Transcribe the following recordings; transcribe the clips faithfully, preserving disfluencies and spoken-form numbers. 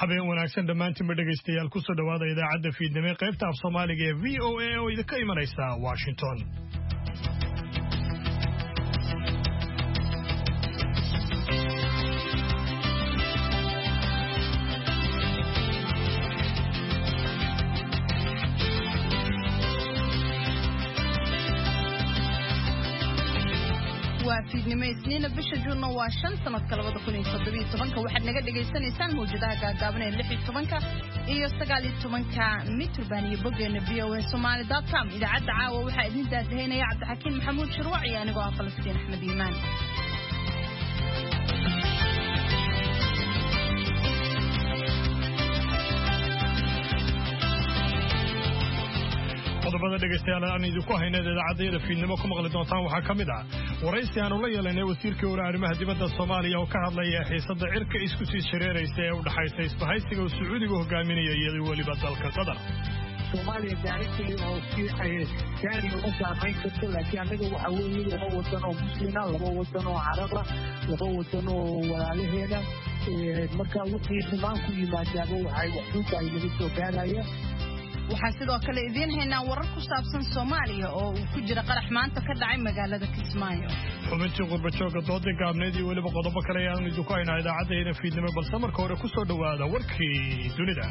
habeen wanaagsan dhamaantiin dhageystayaal ku soo dhawaada idaacadda fiidnimo qaybta af Soomaaliga ee V O A oo idinka imanaysa Washington. fiidnimo isniina bisha Juun waa shan sanadka laba kun iyo toddoba iyo toban waxaad naga dhageysanaysaan mowjadaha gaagaaban ee lix iyo toban iyo sagaal iyo toban mitrban iyo bogeena v o a somali dot com idaacadda caawa waxaa idin daadaheynaya Cabdixakiin Maxamuud Shirwac iyo anigoo ah Falastiin Axmed Iimaan. qodobada dhageystayaal aan idinku hayno idaacadda fiidnimo ku maqli doontaan waxaa kamid ah waraysi aan ula yeelanay wasiirka arrimaha dibadda Soomaaliya oo ka hadlaya xiisadda cirka isku sii shareeraysa ee u dhaxaysa isbahaysiga Sacuudiga hogaaminaya iyo waliba dalka Qatar. Soomaaliya daarigtii oo si ay gaari uga saameyn karto laakiin anaga waxa weeye laba wadan oo muslimiin laba wadan oo carab ah laba wadan oo walaalaheena marka wixii dhimaan ku yimaadaaba waxay wax u tahay laga soo gaaraya. waxaan sidoo kale idin haynaa warar ku saabsan Soomaaliya oo uu ku jira qarax maanta ka dhacay magaalada Kismaayo. xubintii qurbajooga dooda gaabneed iyo waliba qodobo kale ayaan idinku haynaa idaacadda fiidnimo balse marka hore ku soo dhawaada warkii dunida.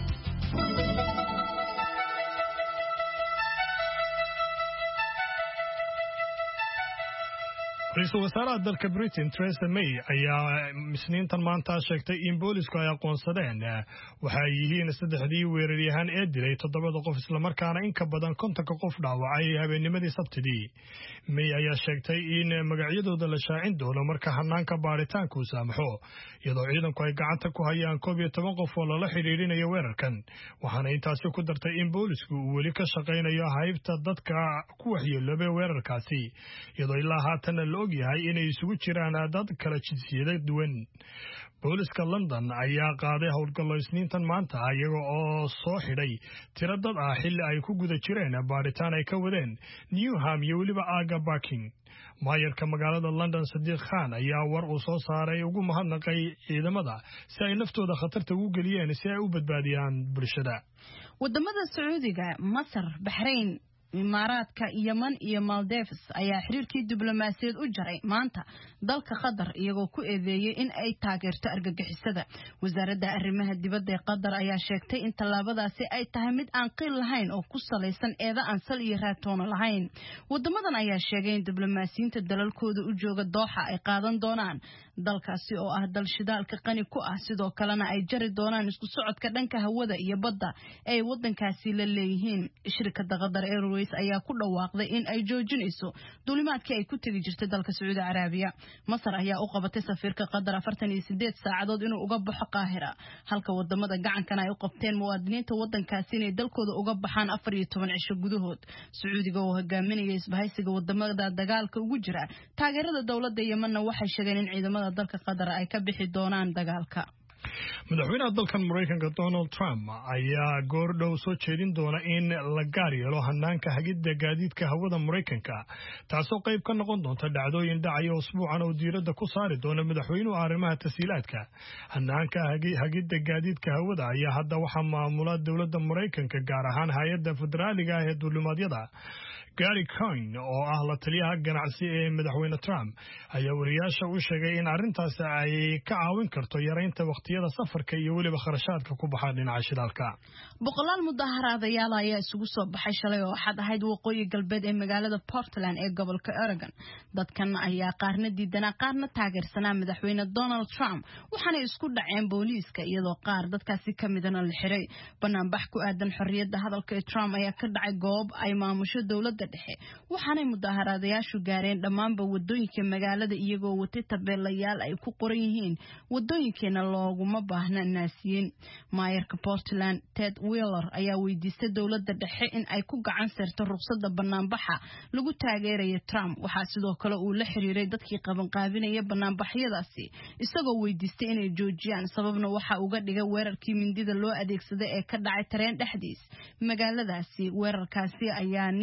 Ra'iisul wasaaraha dalka Britain Theresa May ayaa misniintan maanta sheegtay in boolisku ay aqoonsadeen waxa ay yihiin saddexdii weeraryahan ee dilay toddobada qof isla markaana in ka badan kontonka qof dhaawacay habeennimadii Sabtidii. May ayaa sheegtay in magacyadooda la shaacin doono marka hanaanka baaritaanku uu saamaxo iyadoo ciidanku ay gacanta ku hayaan koob iyo toban qof oo lala xiriirinayo weerarkan waxaana intaasi ku dartay in boolisku uu weli ka shaqaynayo haybta dadka ku waxyeeloobay weerarkaasi iyadoo ilaa haatan la og yahay inay isugu jiraan dad kala jinsiyada duwan. booliska London ayaa qaaday howlgallo isniintan maanta iyaga oo soo xidhay tiro dad ah xilli ay ku guda jireen baaritaan ay ka wadeen Newham iyo waliba Aga Barking. maayarka magaalada London Sadiq Khan ayaa war uu soo saaray ugu mahadnaqay ciidamada si ay naftooda khatarta ugu geliyeen si ay u badbaadiyaan bulshada. wadamada Sacuudiga, Masar, Bahrain, Imaaraadka, Yemen iyo Maldives ayaa xiriirkii diblomaasiyadeed u jaray maanta dalka Qatar iyagoo ku eedeeyay in ay taageerto argagixisada. wasaaradda arrimaha dibadda ee Qatar ayaa sheegtay in tallaabadaasi ay tahay mid aan qiil lahayn oo ku saleysan eeda aan sal iyo raatoon lahayn. wadamadan ayaa sheegay in diblomaasiyiinta dalalkooda u jooga Doha ay qaadan doonaan dalkaasi oo ah dal shidaalka qani ku ah sidoo kalena ay jari doonaan isku socodka dhanka hawada iyo badda ee wadankaasi la leeyihiin. shirkadda Qatar Airways ayaa ku dhawaaqday in ay joojinayso duulimaadkii ay ku tagi jirtay dalka Sacuudi Carabiya. Masar ayaa u qabatay safiirka Qatar afartan iyo siddeed saacadood inuu uga baxo Qaahira halka wadamada gacankana ay u qabteen muwaadiniinta wadankaasi inay dalkooda uga baxaan afar iyo toban cisho gudahood. Sacuudiga oo hogaaminaya isbahaysiga wadamada dagaalka ugu jira taageerada dawladda Yemen waxay sheegeen in ciidamada dalka Qatar ay ka bixi doonaan dagaalka. madaxweynaha dalkan Mareykanka Donald Trump ayaa goor dhow soo jeedin doona in la gaar yeelo hanaanka hagidda gaadiidka hawada Mareykanka taasoo qayb ka noqon doonta dhacdooyin dhacaya usbuucan oo diiradda ku saari doona madaxweynuhu arrimaha tasiilaadka. hanaanka hagidda gaadiidka hawada ayaa hadda waxaa maamula dowladda Mareykanka gaar ahaan hay'adda federaaliga ee duulimaadyada. Gary Coyne oo ah la taliyaha ganacsi ee madaxweyne Trump ayaa wariyaasha u sheegay in arrintaasi ay ka caawin karto yareynta waqtiyada safarka iyo waliba kharashaadka ku baxa dhinaca shidaalka. boqolaal mudaharaadayaal ayaa isugu soo baxay shalay oo xad ahayd waqooyi galbeed ee magaalada Portland ee gobolka Oregon. dadkan ayaa qaarna diidanaa qaarna taageersanaa madaxweyne Donald Trump waxaana isku dhaceen booliiska iyadoo qaar dadkaasi ka midana la xiray. banaanbax ku aadan xorriyadda hadalka ee Trump ayaa ka dhacay goob ay maamusho dawladda dhexe waxaana mudaharaadayaashu gaareen dhammaanba wadooyinka magaalada iyagoo watay tabeelayaal ay ku qoran yihiin wadooyinkeena looguma baahna naasiyin. maayarka Portland Ted Wheeler ayaa weydiistay dawladda dhexe in ay ku gacan saarto ruqsadda banaanbaxa lagu taageerayo Trump. waxaa sidoo kale uu la xiriiray dadkii qaban qaabinaya banaanbaxyadaasi isagoo weydiistay inay joojiyaan sababna waxa uga dhigay weerarkii mindida loo adeegsaday ee ka dhacay tareen dhexdiis magaaladaasi. weerarkaasi ayaa nin ku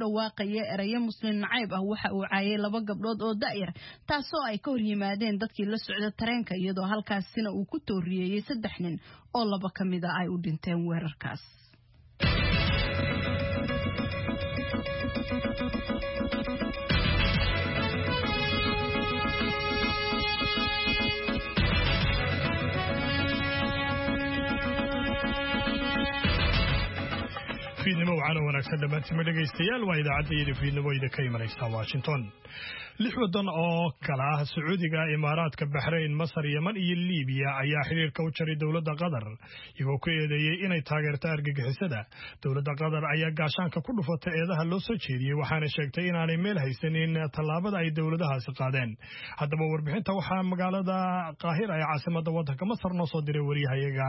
dhawaaqaya erayo muslim nacayb ah waxa uu caayay laba gabdhood oo da'yar taasoo ay ka hor yimaadeen dadkii la socda tareenka iyadoo halkaasina uu ku tooriyeeyay saddex nin oo laba ka mid ah ay u dhinteen weerarkaas. fiidnimo waxaana wanaagsan dhammaantiin dhegaystayaal waa idaacadda fiidnimo idinka imanaysa Washington. lix wadan oo kala ah Sacuudiga, Imaaraadka, Bahrain, Masar, Yemen iyo Liibiya ayaa xiriirka u jaray dawladda Qatar iyagoo ku eedeeyay inay taageerto argagixisada. Dawladda Qatar ayaa gaashaanka ku dhufatay eedaha loo soo jeediyay waxaana sheegtay inaanay meel haysanin tallaabada ay dawladahaasi qaadeen. Haddaba warbixinta waxaa magaalada Qaahira ee caasimadda waddanka Masar noo soo diray wariyahayaga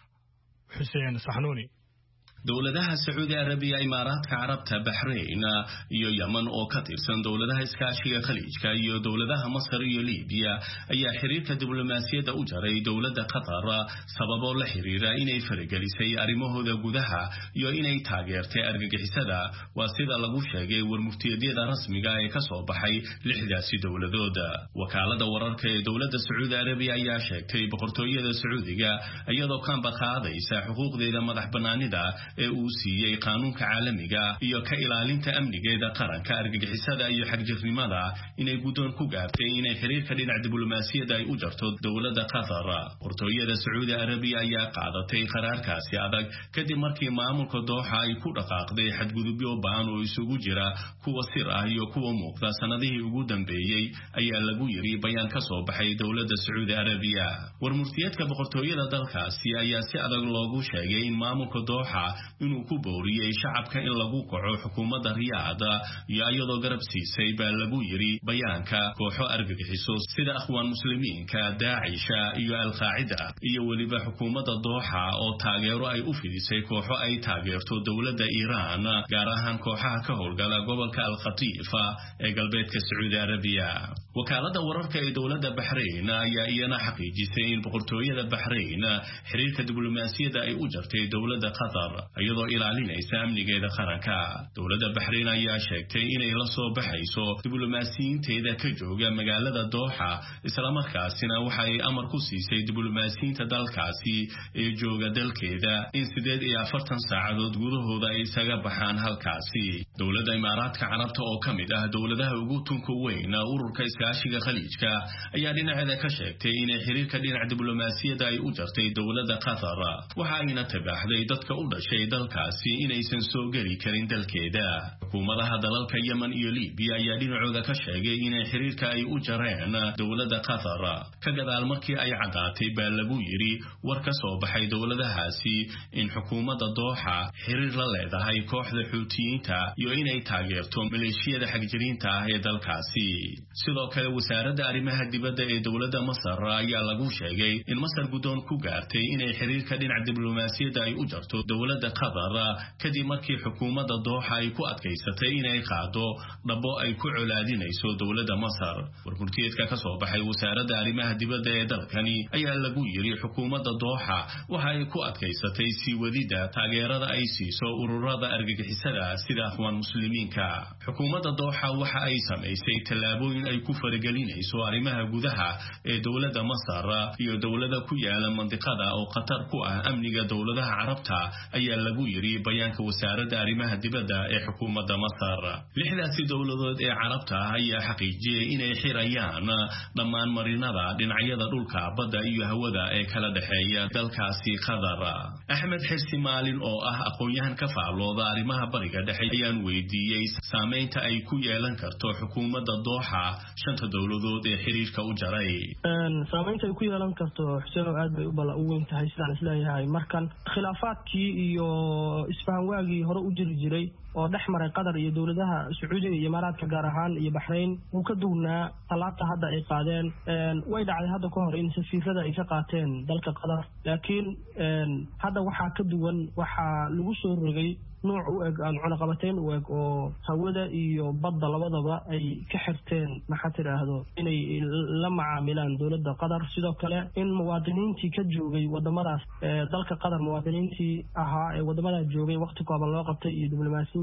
Xuseen Saxnuuni. dawladaha Saudi Arabia, Imaaraadka Carabta, Bahrain iyo Yemen oo ka tirsan dawladaha iskaashiga Khaliijka iyo dawladaha Masar iyo Liibiya ayaa xiriirka diblomaasiyadda u jaray dawladda Qatar sababo la xiriira inay faragelisay arrimahooda gudaha iyo inay taageertay argagixisada waa sida lagu sheegay warmurtiyeedyada rasmiga ee ka soo baxay lixdaasi dawladood. Wakaalada wararka ee dawladda Saudi Arabia ayaa sheegtay boqortooyada Sacuudiga iyadoo ka qaadaysa xuquuqdeeda madax banaanida ee uu siiyay qaanuunka caalamiga iyo ka ilaalinta amnigeeda qaranka argagixisada iyo xagjirnimada inay gudoon ku gaartay inay xiriirka dhinaca diblomaasiyadda ay u jarto dawladda Qatar. Boqortooyada Saudi Arabia ayaa qaadatay qaraarkaasi adag kadib markii maamulka Dooxa ay ku dhaqaaqday xadgudubyo baan oo isugu jira kuwa sir ah iyo kuwa muuqda sanadihii ugu dambeeyay ayaa lagu yiri bayaan ka soo baxay dawladda Saudi Arabia. Warmurtiyeedka boqortooyada dalkaasi ayaa si adag loogu sheegay in maamulka Dooxa inuu ku booriyay shacabka in lagu kaco xukuumadda Riyaad iyo iyadoo garab siisay baa lagu yiri bayaanka kooxo argagixiso sida Akhwaan Muslimiinka, Daacisha iyo Al-Qaacida iyo waliba xukuumadda Dooxa oo taageero ay u fidisay kooxo ay taageerto dawladda Iiraan gaar ahaan kooxaha ka howlgala gobolka Al-Qatiif ee galbeedka Saudi Arabia. Wakaalada wararka ee dawladda Bahrain ayaa iyana xaqiijisay in boqortooyada Bahrain xiriirka diblomaasiyadda ay u jartay dawladda Qatar iyadoo ilaalinaysa amnigeeda qaranka. Dawladda Bahrain ayaa sheegtay inay la soo baxayso diblomaasiyiinteeda ka jooga magaalada Dooxa isla markaasina waxa ay amar ku siisay diblomaasiyiinta dalkaasi ee jooga dalkeeda in sideed iyo afartan saacadood gudahooda ay isaga baxaan halkaasi. Dawladda Imaaraadka Carabta oo ka mid ah dawladaha ugu tunka weyn ururka iskaashiga Khaliijka ayaa dhinaceeda ka sheegtay inay xiriirka dhinaca diblomaasiyadda ay u jartay dawladda Qatar waxa ayna tabaxday dadka u dhashay dalkaasi inaysan soo geli karin dalkeeda. Xukuumadaha dalalka Yemen iyo Liibiya ayaa dhinacooda ka sheegay inay xiriirka ay u jareen dawladda Qatar ka gadaal markii ay cadaatay baa lagu yiri war ka soo baxay dawladahaasi in xukuumadda Dooxa xiriir la leedahay kooxda Xuutiyiinta iyo inay taageerto maleeshiyada xagjiriinta ah ee dalkaasi. Sidoo kale wasaaradda arrimaha dibadda ee dawladda Masar ayaa lagu sheegay in Masar gudoon ku gaartay inay xiriirka dhinaca diblomaasiyadda ay u jarto dawladda Qatar kadib markii xukuumadda Dooxa ay ku adkaysatay inay qaado dhabo ay ku colaadinayso dawladda Masar. Warmurtiyeedka ka soo baxay wasaaradda arrimaha dibadda ee dalkani ayaa lagu yiri xukuumadda Dooxa waxa ay ku adkaysatay sii wadida taageerada ay siiso ururada argagixisada sida Akhwaan Muslimiinka. Xukuumadda Dooxa waxa ay samaysay tallaabooyin ay ku faragelinayso arrimaha gudaha ee dawladda Masar iyo dawlada ku yaala mandiqada oo khatar ku ah amniga dawladaha Carabta ayaa lagu yiri bayaanka wasaaradda arrimaha dibadda ee xukuumadda Masar. Lixdaasi dawladood ee Carabta ayaa xaqiijiyay inay xirayaan dhammaan marinada dhinacyada dhulka, badda iyo hawada ee kala dhaxeeya dalkaasi Qatar. Axmed Xirsi Maalin oo ah aqoonyahan ka faalooda arrimaha bariga dhexe ayaan weydiiyay saameynta ay ku yeelan karto xukuumadda Dooxa shanta dawladood ee xiriirka u jaray. Saameynta ay ku yeelan karto Xuseen aad bay u bala u weyn tahay sidaan isleeyahay markan khilaafaadkii iyo isfahan waagii hore u jiri jiray oo dhex maray Qatar iyo dawladaha Sacuudiga iyo Imaaraadka gaar ahaan iyo Bahrain uu ka duwnaa talaabta hadda ay qaadeen way dhacday hadda ka hor in safiirada ay ka qaateen dalka Qatar laakiin hadda waxa ka duwan waxa lagu soo rogay nooc u eg aan cunaqabateen u eg oo hawada iyo badda labadaba ay ka xirteen maxaa tiraahdo inay la macaamilaan dawladda Qatar sidoo kale in muwaadiniintii ka joogay wadamadaas dalka Qatar muwaadiniintii ahaa ee wadamada joogay waqti kooban loo qabtay iyo diblomaasiyiin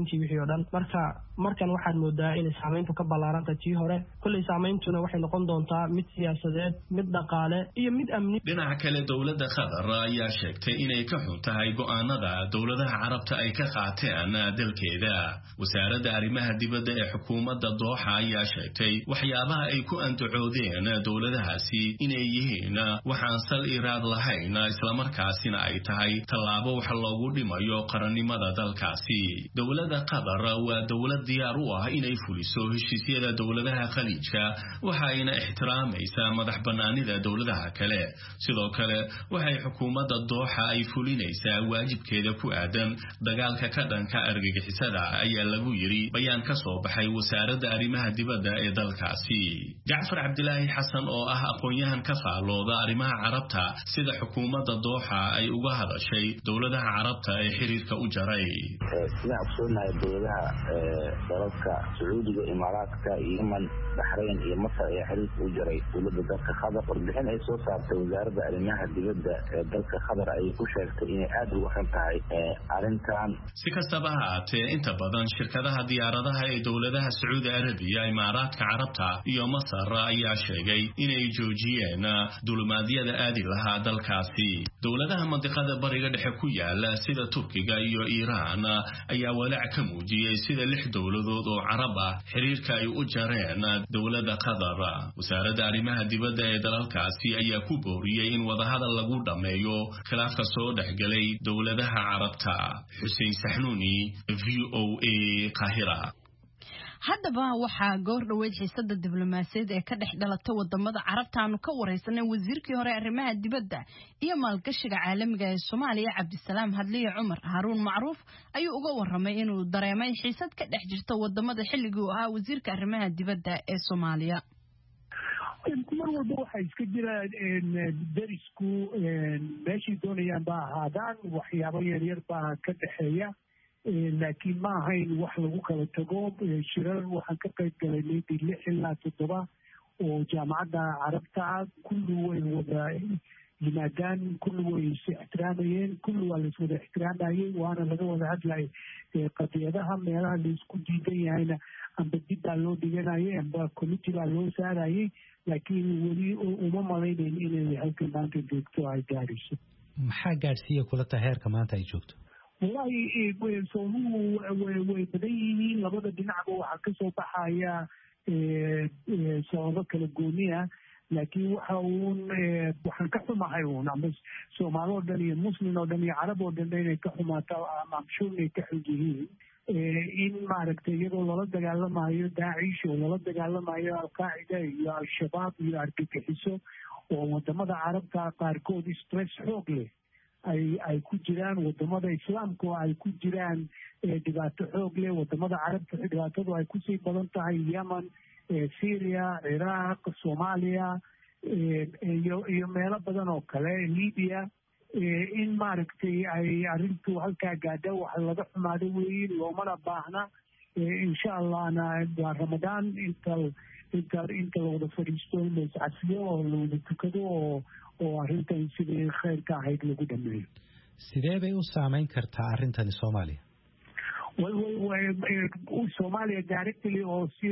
faragelintii wixii oo dhan marka markan waxaad moodaa inay saamayntu ka ballaaranta tii hore kulley saameyntuna waxay noqon doontaa mid siyaasadeed mid dhaqaale iyo mid amni. dhinaca kale dowladda qatar ayaa sheegtay inay ka xun tahay go'aanada dowladaha carabta ay ka qaateen dalkeeda. wasaaradda arrimaha dibadda ee xukuumadda dooxa ayaa sheegtay waxyaabaha ay ku andacoodeen dowladahaasi inay yihiin waxaan sal iraad lahayn islamarkaasina ay tahay tallaabo wax loogu dhimayo qarannimada dalkaasi. dowladda qatar waa dowlad diyaar u ah inay fuliso heshiisyada dowladaha khaliijka waxayna ixtiraamaysaa madax bannaanida dowladaha kale. sidoo kale waxay xukuumadda dooxa ay fulinaysaa waajibkeeda ku aadan dagaalka ka dhanka argagixisada ayaa lagu yiri bayaan ka soo baxay wasaaradda arrimaha dibadda ee dalkaasi. jacfar cabdilaahi xasan oo ah aqoon-yahan ka faalooda arrimaha carabta sida xukuumadda dooxa ay uga hadashay dowladaha carabta ee xiriirka u jaray. sidaan ogsoonahay dowladaha dalalka sacuudiga, imaaraadka, yemen, baxrayn iyo masar ayaa xiriirka u jaray dowladda dalka qatar. warbixin ay soo saartay wasaaradda arrimaha dibadda ee dalka qatar ayay ku sheegtay inay aad uga xun tahay arrintan. si kastaba ha ahaatee inta badan shirkadaha diyaaradaha ee dowladaha sacuudi arabiya, imaaraadka carabta iyo masar ayaa sheegay inay joojiyeen dulimaadyada aadi lahaa dalkaasi. dowladaha mandiqada bariga dhexe ku yaala sida turkiga iyo iiraan ayaa walaac ka muujiyey sida lix dowladood oo carab ah xiriirka ay u jareen dowladda qatar. wasaaradda arrimaha dibadda ee dalalkaasi ayaa ku booriyey in wadahadal lagu dhammeeyo khilaafka soo dhexgalay dowladaha carabta. xuseen saxnuuni, v o a, Qaahira. haddaba waxaa goor dhaweyd xiisada diblomaasiyaed ee ka dhex dhalatay wadamada carabta aanu ka wareysanay wasiirkii hore arrimaha dibadda iyo maalgashiga caalamiga ee Soomaaliya Cabdisalaam Hadliye Cumar. Haruun Macruuf ayuu uga waramay inuu dareemay xiisad ka dhex jirta wadamada xilligii uu ahaa wasiirka arrimaha dibadda ee Soomaaliya. mar walba waxaa iska jira darisku meeshii doonayaan baa ahaadaan waxyaabo yaryar baa ka dhexeeya laakiin ma ahayn wax lagu kala tago. shirar waxaan ka qayb galay maybe lix ilaa toddoba oo jaamacadda carabta kulli way wada yimaadaan, kulli way is ixtiraamayeen, kulli waa lais wada ixtiraamayay, waana laga wada hadlayay qadiyadaha meelaha laisku diidan yahayna amba dib baa loo dhiganayay amba committee baa loo saarayay, laakiin weli uma malaynayn inay halkan maanta joogto ay gaarayso. maxaa gaadhsiiya kula tahay heerka maanta ay joogto? wallahi soomuhu way badan yihiin, labada dhinacba waxaa kasoo baxaya sababo kala gooniya, laakiin waxa uun waxaan ka xumahay uun ama soomaali oo dhan iyo muslim oo dhan iyo carab oo dhan inay ka xumaato ama amshuur inay ka xun yihiin in maaragtay iyadoo lala dagaalamayo daacish oo lala dagaalamayo alqaacida iyo al-shabaab iyo argagixiso oo wadamada carabta qaarkood stress xoog leh ay ay ku jiraan, wadamada islaamka oo ay ku jiraan dhibaato xoog leh, wadamada carabta dhibaatadu ay kusii badan tahay, yemen, syria, ciraaq, soomaaliya iyo iyo meelo badan oo kale, libya. in maaragtay ay arrintu halkaa gaadha wax laga xumaado weeye, loomana baahna. insha allahna waa ramadaan inta inta inta lawada fadhiisto in la iscasiyo oo lawada tukado oo oo arrintan sidii khayrka ahayd lagu dhameeyo. sidee bay u saameyn kartaa arrintani Soomaaliya? way way way Soomaaliya directly oo si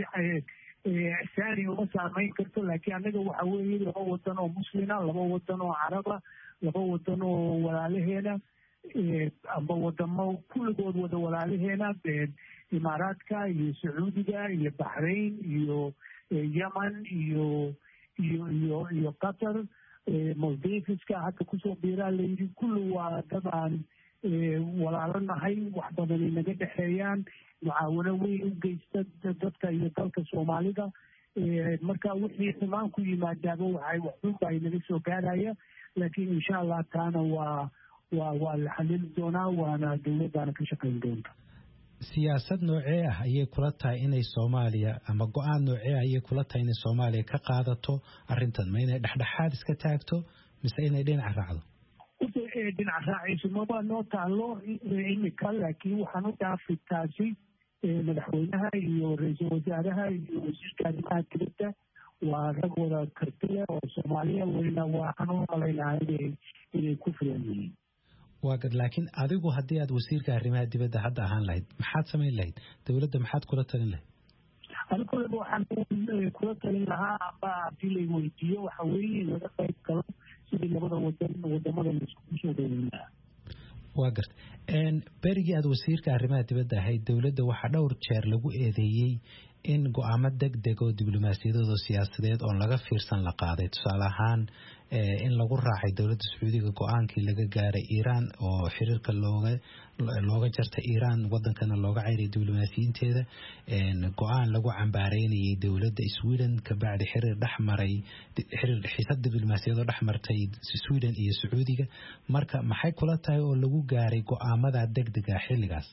saari uma saameyn karto, laakiin anaga waxa weeye laba wadan oo muslina, laba wadan oo caraba, laba wadan oo walaalaheena amba wadamo kulligood wada walaalaheena, imaaraadka iyo sacuudiga iyo baxrayn iyo yemen iyo iyo iyo iyo qatar, maldiveska hadda kusoo biiraa layidhi, kulli waa dadaan walaalo nahay, wax badan ay naga dhexeeyaan, mucaawano weyn u geysta dadka iyo dalka Soomaalida. marka wixii xumaan ku yimaadaaba waxay waxunba ay naga soo gaaraya, laakiin insha allah taana waa waa waa la xalili doonaa, waana dowladdaana ka shaqayn doonta. siyaasad noocee ah ayay kula tahay inay Soomaaliya ama go'aan noocee ah ayay kula tahay inay Soomaaliya ka qaadato arrintan? ma inay dhexdhexaad iska taagto mise inay dhinac raacdo? dhinac raacayso maba noo taalo imika, laakiin waxaan u dhaafay taasi madaxweynaha iyo ra-iisul wasaaraha iyo wasiirka arrimaha dibadda. waa rag wada karti leh oo Soomaaliya weyna waxaan u malaynahay inay ku filan yihiin. واقد لكن أديكو هدي أد وسير كهرمها دي بدها حد أهان لهيد محاد سمين لهيد دولة محاد كرة تلين لهيد أنا كل واحد كرة تلين لها بعد اللي يوديه وحوي لهذا قيد كلام سيد اللي بدأ ودم ودم هذا المسكوش وديننا واقد إن برجع أد وسير كهرمها دي بدها هاي الدولة واحد دور شر لجو إذيي إن قامت دق دقو دبلوماسية دو سياسات أو لغا فيرسان لقاضي تصالحان in lagu raacay dawladda Sacuudiga go'aankii laga gaaray Iran oo xiriirka looga looga jartay Iran wadankana looga cayray diblomaasiyiinteeda in go'aan lagu cambaareynayay dawladda Sweden ka bacdi xiriir dhaxmaray xiriir xiisad diblomaasiyada dhaxmartay Sweden iyo Sacuudiga marka maxay kula tahay oo lagu gaaray go'aamada degdega xilligaas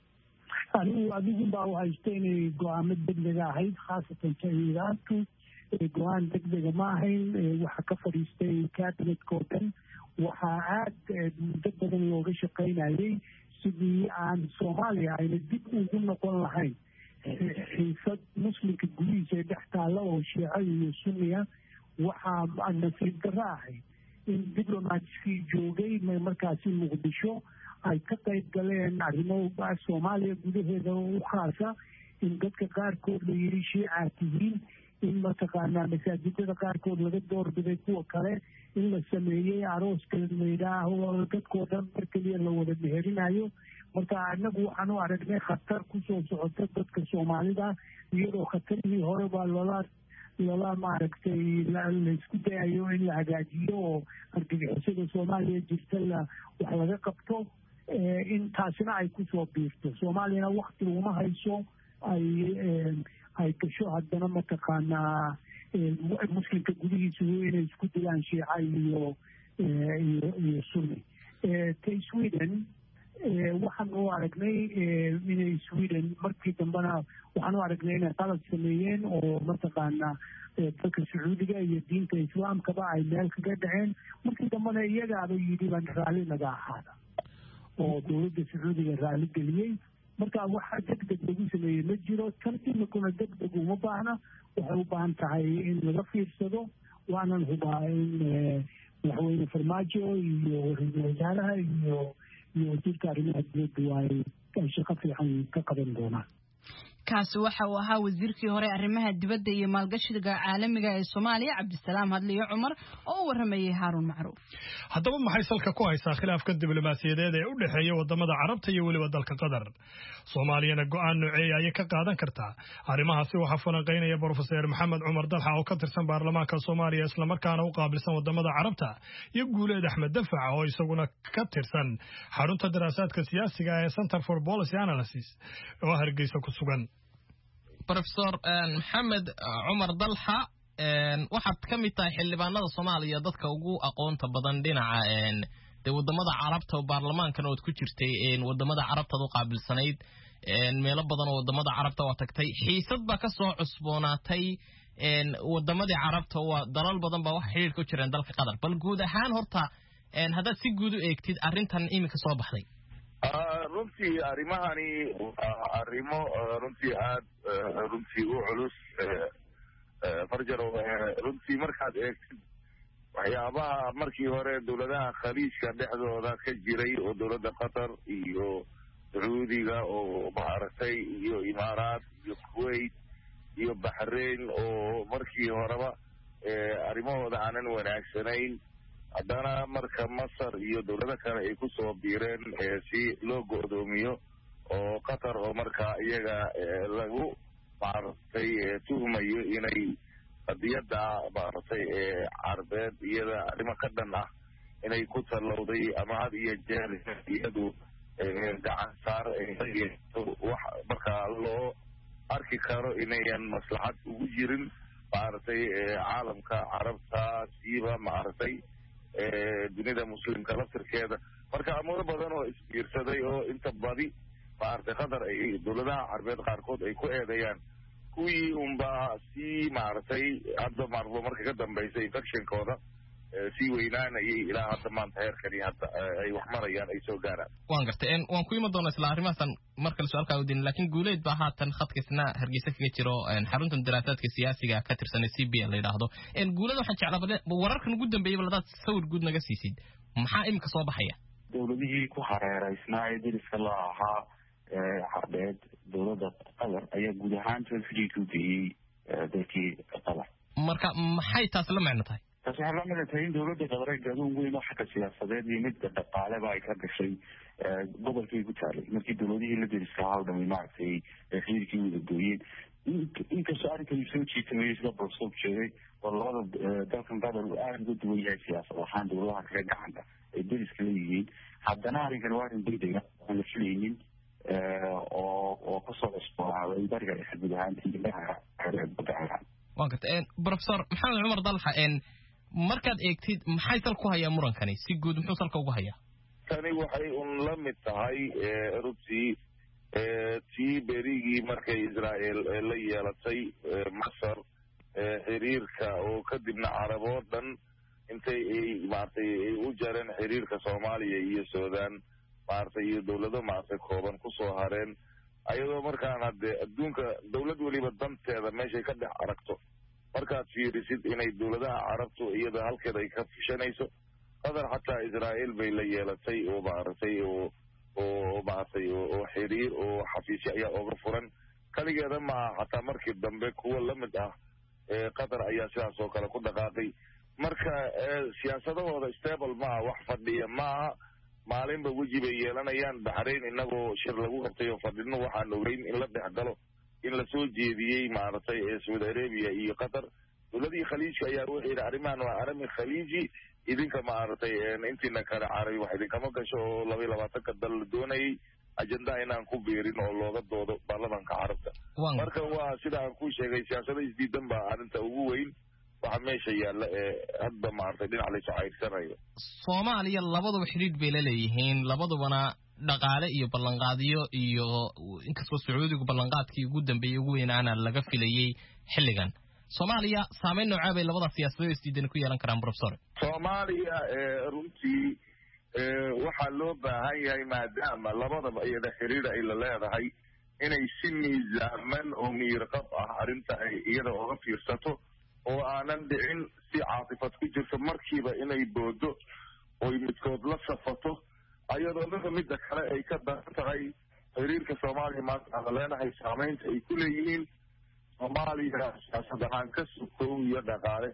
anigu adigu baa waxay inay go'aamad degdega ahayd khaasatan Iranku go'aan degdega ma ahayn waxa ka fadhiistay cabinet-ka oo dhan waxaa aad muddo badan looga shaqaynayay sidii aan Soomaaliya ayna dib ugu noqon lahayn xiisad muslimka gudihiisa ee dhex taalla oo shiico iyo sunniya waxaa nasiib darro ahayd in diblomaatskii joogay markaasi Muqdisho ay ka qayb galeen arrimo Soomaaliya gudaheeda u khaasa in dadka qaarkood la yiri shiica tihiin in mataqaanaa masaajidada qaarkood laga doorbiday kuwa kale in la sameeyey arooska meydaaho dadkoo dhan mar keliya la wada meherinayo marka annagu waxaan u aragnay khatar kusoo socota dadka Soomaalida iyadoo khatarihii hore baa loola loola maaragtay laisku dayayo in la hagaajiyo oo argagixisada Soomaaliya jirta la wax laga qabto in taasina ay kusoo biirto Soomaaliyana waqti uma hayso ay ay gasho haddana mataqaanaa muslimka gudihiisa inay isku dilaan shiica iyo iyo iyo sunni tay Sweden waxaan u aragnay inay Sweden markii dambana waxaan u aragnay inay qalad sameeyeen oo mataqaanaa dadka Sacuudiga iyo diinta Islaamkaba ay meel kaga dhaceen markii dambana iyagaaba yidhi baan raalli naga ahaada oo dowladda Sacuudiga raalli geliyey marka waxa degdeg lagu sameeyay ma jiro tan imikuna degdeg uma baahna waxay u baahan tahay in laga fiirsado waanan hubaa in madaxweyne farmaajo iyo ra-iisul wasaaraha iyo iyo wasiirka arrimaha dibadda ay shaqo fiican ka qaban doonaan kaasi waxa uu ahaa wasiirkii hore arrimaha dibadda iyo maalgashiga caalamiga ee Soomaaliya Cabdisalaam Hadliyo Cumar oo waramayay Haarun Macruuf haddaba maxay salka ku haysaa khilaafka diblomaasiyadeed ee u dhaxeeya wadamada Carabta iyo waliba dalka Qatar Soomaaliyana go'aan noocee ay ka qaadan kartaa arrimahaasi waxa falanqeynaya Professor Maxamed Cumar Dalxa oo ka tirsan baarlamaanka Soomaaliya isla markaana u qaabilsan wadamada Carabta iyo Guuleed Axmed Dafac oo isaguna ka tirsan xarunta daraasaadka siyaasiga ee Center for Policy Analysis oo Hargeysa ku sugan Professor Maxamed Cumar Dalxa waxaad ka mid tahay xildhibaanada Soomaaliya dadka ugu aqoonta badan dhinaca ee wadamada Carabta oo baarlamaankan oo ku jirtay ee wadamada Carabta oo qaabilsanayd ee meelo badan oo wadamada Carabta waa tagtay xiisad ba ka soo cusboonaatay ee wadamada Carabta oo dalal badan ba wax xiriir ku jireen dalka Qatar bal guud ahaan horta ee hada si guud u eegtid arintan imika soo baxday runtii arrimahani arrimo runtii aad runtii u culus farjaro runtii markaad eegtid waxyaabaha markii hore dowladaha khaliijka dhexdooda ka jiray oo dowladda Qatar iyo Sacuudiga oo maaragtay iyo Imaaraat iyo Kuwait iyo Bahrain oo markii horeba arrimahooda aanan wanaagsanayn haddana marka Masar iyo dowlado kale ay ku soo biireen si loo go'doomiyo oo Qatar oo marka iyaga lagu maaragtay tuhmayo inay qadiyada maaragtay carbeed iyada arrimo ka dhan ah inay ku talowday ama had iyo jeer iyadu gacan saar wax marka loo arki karo inayan maslaxad ugu jirin maaragtay caalamka carabta siiba maaragtay dunida muslimka laftirkeeda marka amuuro badan oo isbiirsaday oo inta badi maaragtay Qatar ay dowladaha carbeed qaarkood ay ku eedayaan kuwii unba si maaragtay hadda marbo marka ka dambeysay infectionkooda si weynaanayay ilaa hadda maanta heerkani hadda ay wax marayaan ay soo gaaraan waan gartay in waan ku iman doonaa isla arrimahan markale su'aalka u diin laakiin Guuleed baa haatan khadkiisna Hargeysa kaga jiro xarunta daraasaadka siyaasiga ka tirsan C B L la yiraahdo in Guuleed waxaan jeclaa wararkan ugu dambeeyay baladaad sawir guud naga siisid maxaa imika soo baxaya dowladihii ku hareereysnaa ee deriska la ahaa carbeed dowladda qatar ayaa guud ahaan xiriirka u geeyey dalkii qatar marka maxay taas la macno tahay taas waxay la macno tahay in dowladda qatar ay gadoon weyn oo xagga siyaasadeed iyo midda dhaqaaleba ay ka gashay gobolkii ku taalay markii dowladihii la deriska ahaa o dhamay maaragtay xiriirkii wada gooyeen inkastoo arrinkan soo jiitamayay sida bolsob sheegay oo labada dalkan qatar uu aada uga duwan yahay siyaasad ahaan dowladaha kale gacanta ay deriska leeyihiin haddana arrinkan waa arrin degdega aan la filaynin oo oo kasoo cusboonaaday bariga dhexe guud ahaan indhaha badda waa garta professor maxamed cumar dalxa markaad eegtid maxay sal ku hayaa murankani si guud muxuu salka ugu hayaa tani waxay un la mid tahay runtii tii berigii markay israel la yeelatay masar xiriirka oo kadibna carab oo dhan intay ay maaragtay ay u jareen xiriirka soomaaliya iyo suudaan maaragtay iyo dowlado maaragtay kooban kusoo hareen ayadoo markaan haddee adduunka dowlad weliba danteeda meeshay ka dhex aragto markaad fiirisid inay dowladaha carabtu iyada halkeeda ay ka fishanayso qatar xataa israel bay la yeelatay oo maaragtay oo oo maaragtay oo xiriir oo xafiisyo ayaa ooga furan kaligeeda maaha xataa markii dambe kuwa lamid ah qatar ayaa sidaas oo kale ku dhaqaaqay marka siyaasadahooda stable maaha wax fadhiya maaha maalinba weji bay yeelanayaan baxrayn inagoo shir lagu qabtay oo fadhino waxaan ogeyn in la dhex galo in lasoo jeediyey maaragtay saudi arabia iyo qatar dowladihii khaliijka ayaa wuxuu yidhi arrimahan waa arrin khaliiji idinka maaragtay intiina kale carabi wax idinkama gasho oo laba iyo labaatanka dal la doonayay ajendaha inaan ku biirin oo looga doodo baarlamanka carabta marka waa sida aan ku sheegay siyaasada isdiidan baa arrinta ugu weyn waxa meesha yaalla ee hadda maaragtay dhinac laysu cayrsanayo soomaaliya labaduba xidhiidh bay la leeyihiin labadubana dhaqaale iyo ballanqaadyo iyo inkastoo sacuudigu ballanqaadkii ugu dambeeyey ugu weynaana laga filayey xilligan soomaaliya saameyn noocaa bay labada siyaasadood isdiidan ku yeelan karaan professor soomaaliya runtii waxaa loo baahan yahay maadaama labadaba iyada xiriir ay la leedahay inay si miisaaman oo miirqab ah arrinta ay iyada oga fiirsato oo aanan dhicin si caatifad ku jirto markiiba inay boodo oy midkood la safato ayadoo mida midda kale ay ka daran tahay xiriirka soomaaliya maanta aan leenahay saameynta ay ku leeyihiin soomaaliya siyaasad ahaan ka sukow iyo dhaqaale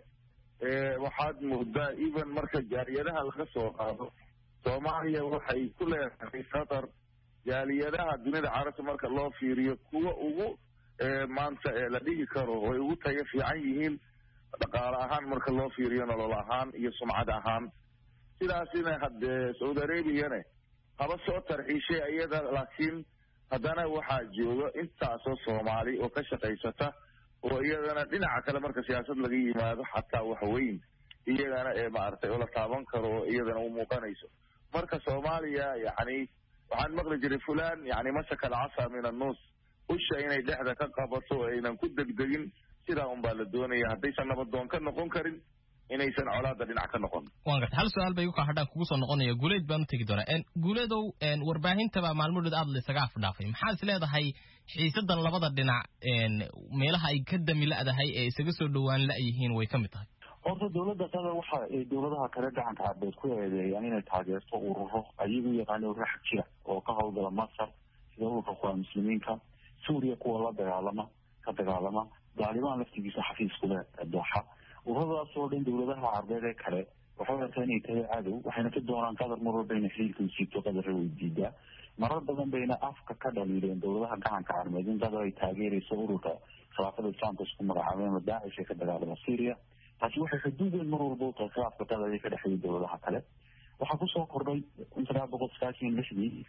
waxaad moodaa even marka jaaliyadaha laga soo qaado soomaaliya waxay ku leedahay qatar jaaliyadaha dunida carabta marka loo fiiriyo kuwa ugu maanta la dhigi karo way ugu tayo fiican yihiin dhaqaale ahaan marka loo fiiriyo nolol ahaan iyo sumcad ahaan sidaasina haddee saudi arabiyane haba soo tarxiishay iyada laakiin haddana waxaa jooga intaasoo soomaali oo ka shaqaysata oo iyadana dhinaca kale marka siyaasad laga yimaado xataa waxweyn iyagana ee maaragtay oo la taaban karo oo iyadana u muuqanayso marka soomaaliya yacni waxaan maqli jiray fulan yani masaka alcasa min annuus usha inay dhexda ka qabato oo aynan ku degdegin sidaa un baa la doonaya haddaysan nabadoon ka noqon karin inaysan colaada dhinac ka noqon waan garta hal su-aal bay igu kaa hadhaan kugu soo noqonaya guuleed baan u tegi doonaa guuleedow warbaahintaba maalmoodhood aada laysaga afdhaafay maxaa is leedahay xiisadan labada dhinac meelaha ay ka dami la-dahay ee isaga soo dhowaan la-yihiin way ka mid tahay horta dowladda qatar waxa ay dowladaha kale gacanka carbeed ku eedeeyaan inay taageerto ururo ayagu yaqaana ururo xag jira oo ka howlgala masar sida ururka kuwa muslimiinka suuriya kuwa la dagaalama ka dagaalama daalibaan laftigiisa xafiis kule dooxa ururadaas oo dhan dowladaha carbeed ee kale waxay arkaa inay tahay cadow waxayna ka doonaan qatar mar walba inay xiriirka u siibto qadarra way diidaa marar badan bayna afka ka dhaliileen dowladaha gacanka carbeed in qatar ay taageerayso ururka khilaafada islaamka isku magacaabeen oo daacish ee ka dagaalama syria taasi waxay xuduud weyn mar walba u tahay khilaafka qatar ee ka dhexeeyay dowladaha kale waxaa kusoo kordhay kun sagaal boqol sagaashan lixdii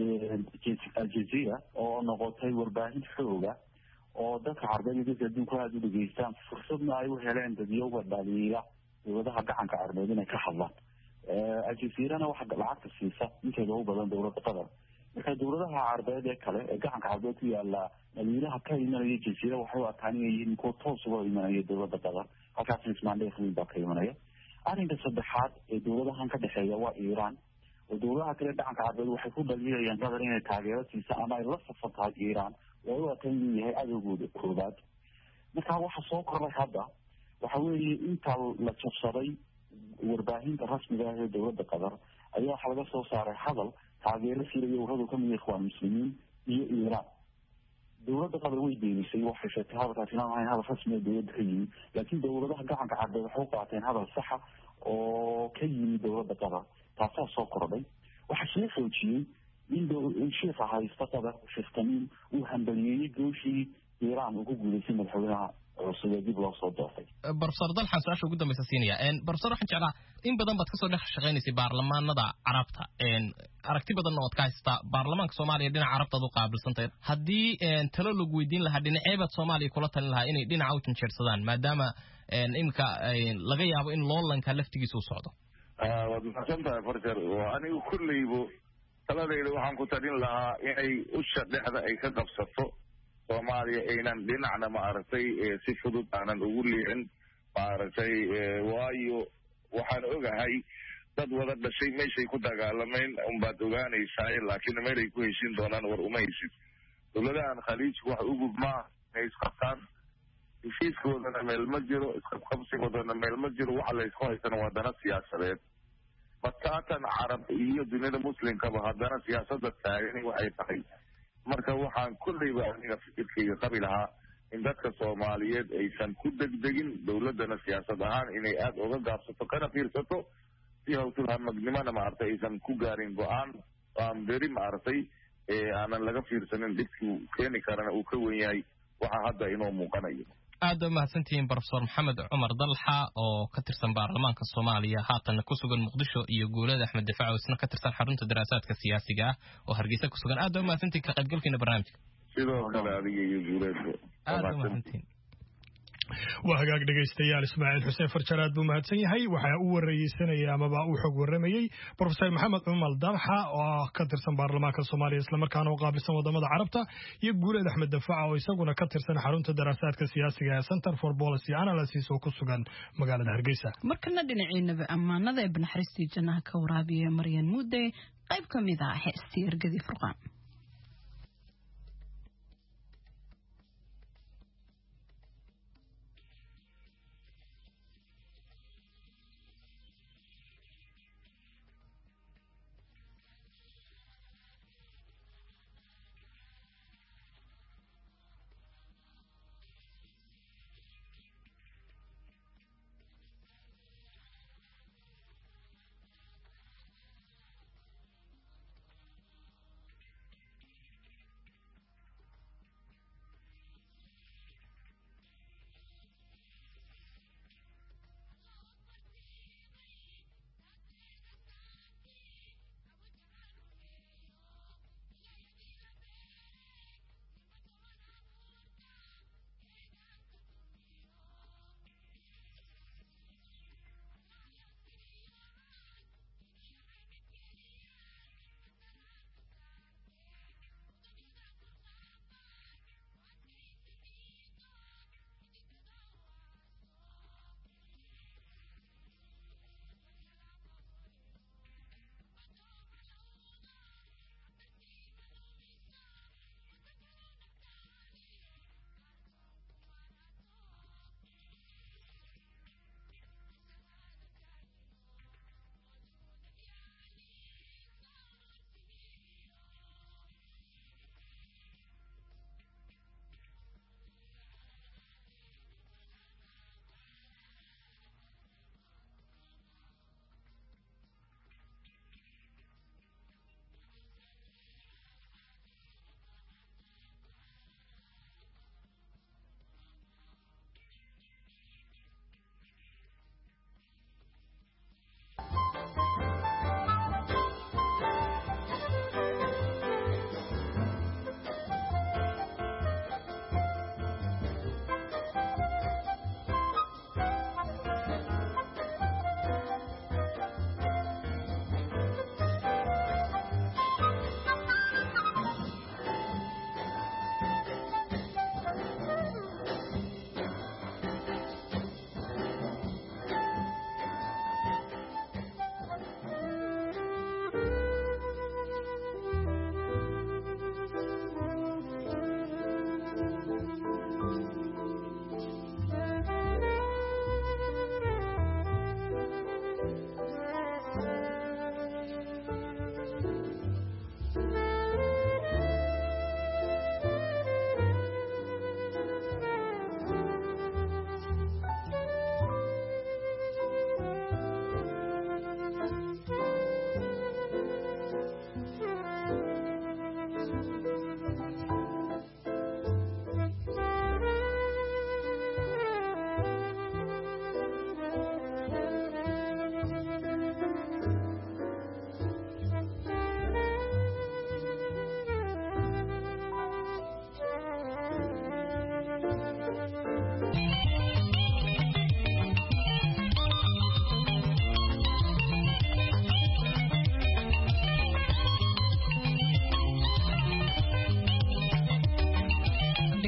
aljazeera oo noqotay warbaahin xooga oo dadka carbeed iyo dadka adduunku aada u dhegeystaan fursadna ay u heleen dadyoga dhaliila dowladaha gacanka carbeed inay ka hadlaan aljazeerana waxa lacagta siisa inteeda u badan dowladda qatar marka dowladaha carbeed ee kale ee gacanka carbeed ku yaala dhaliilaha ka imanaya jazeera waxay u arkaan inay yihiin kuwa toos uga imanaya dowladda qatar halkaasna ismaandheef weyn baa ka imanaya arrinka saddexaad ee dowladahan ka dhexeeya waa iiraan oo dowladaha kale gacanka carbeed waxay ku dhaliilayaan qatar inay taageero siisa ama ay la safan tahay iiraan way u arkaan inuu yahay cadowgooda koobaad marka waxa soo koray hadda waxa weeye inta la jabsaday warbaahinta rasmiga ah ee dowladda qatar ayaa waxaa laga soo saaray hadal taageero siiraya ururadu ka mid ikhwaan muslimiin iyo iiraan dowladda qatar way beenisay waxay sheegtay hadalkaasi inaan ahayn hadal rasmi ah dowladda ka yimi laakiin dowladaha gacanka caddeed waxay u qaateen hadal saxa oo ka yimi dowladda qatar taasaa soo kordhay waxaa soo xoojiyey in sheekha haysta qatar sheekh tamiim uu hambaliyeeyey gooshii iiraan uu ku guuleysay madaxweynaha cusub ee dib loo soo doortay professor dalxan su-aasha ugu dambaysa siinaya professor waxaan jeclaa in badan baad kasoo dhex shaqaynaysay baarlamaanada carabta aragti badanna ood ka haystaa baarlamaanka soomaaliya dhinaca carabtaad u qaabilsantahay haddii talo lagu weydiin lahaa dhinaceebaad soomaaliya kula talin lahaa inay dhinaca u janjeersadaan maadaama iminka laga yaabo in loolanka laftigiisa u socdo waad mahadsan tahay farjar anigu kulleybo taladayda waxaan ku talin lahaa inay usha dhexda ay ka qabsato soomaaliya aynan dhinacna maaragtay si fudud aanan ugu liicin maaragtay waayo waxaan ogahay dad wada dhashay meeshay ku dagaalamayn unbaad ogaanaysaa laakiin meelay ku heshin doonaan war uma heshid dowladahan khaliijku wax ugub maaha inay isqabtaan heshiiskoodana meel ma jiro isqabqabsigoodana meel ma jiro waxa la isku haysana waa dana siyaasadeed bataatan carab iyo duniyada muslimkaba haddana siyaasada taagani waxay tahay marka waxaan kulleyba aniga fikirkayga qabi lahaa in dadka soomaaliyeed aysan ku degdegin dowladana siyaasad ahaan inay aada uga gaabsato kana fiirsato si hawtulhamagnimana maaragtay aysan ku gaarin go-aan aan beri maaragtay aanan laga fiirsanin dhibkii keeni karana uu ka wen yahay waxa hadda inoo muuqanayo aad u mahadsantihiin professor maxamed cumar dalxa oo ka tirsan baarlamaanka soomaaliya haatanna ku sugan muqdisho iyo guulada axmed difaac oo isna ka tirsan xarunta daraasaadka siyaasiga ah oo hargeysa ku sugan aad u mahadsantihiin ka qaybgalkiina barnaamijka sidoo kale adiga iyo guuleedba aad u mahadsantihiin waa hagaag dhegaystayaal ismaaciil xuseen farjar aad buu mahadsan yahay waxaa u wareysanaya amaba uu xog waramayey professor maxamed cumar dalxa oo ka tirsan baarlamaanka soomaaliya islamarkaana oo qaabilsan wadamada carabta iyo guuleed axmed dafaac oo isaguna ka tirsan xarunta daraasaadka siyaasiga ee center for policy analysis oo ku sugan magaalada hargeysa markana dhinaciinaba ammaanada ee banaxariistii jannaha ka waraabiya maryan muude qayb ka mid ah heestii ergadii furqaan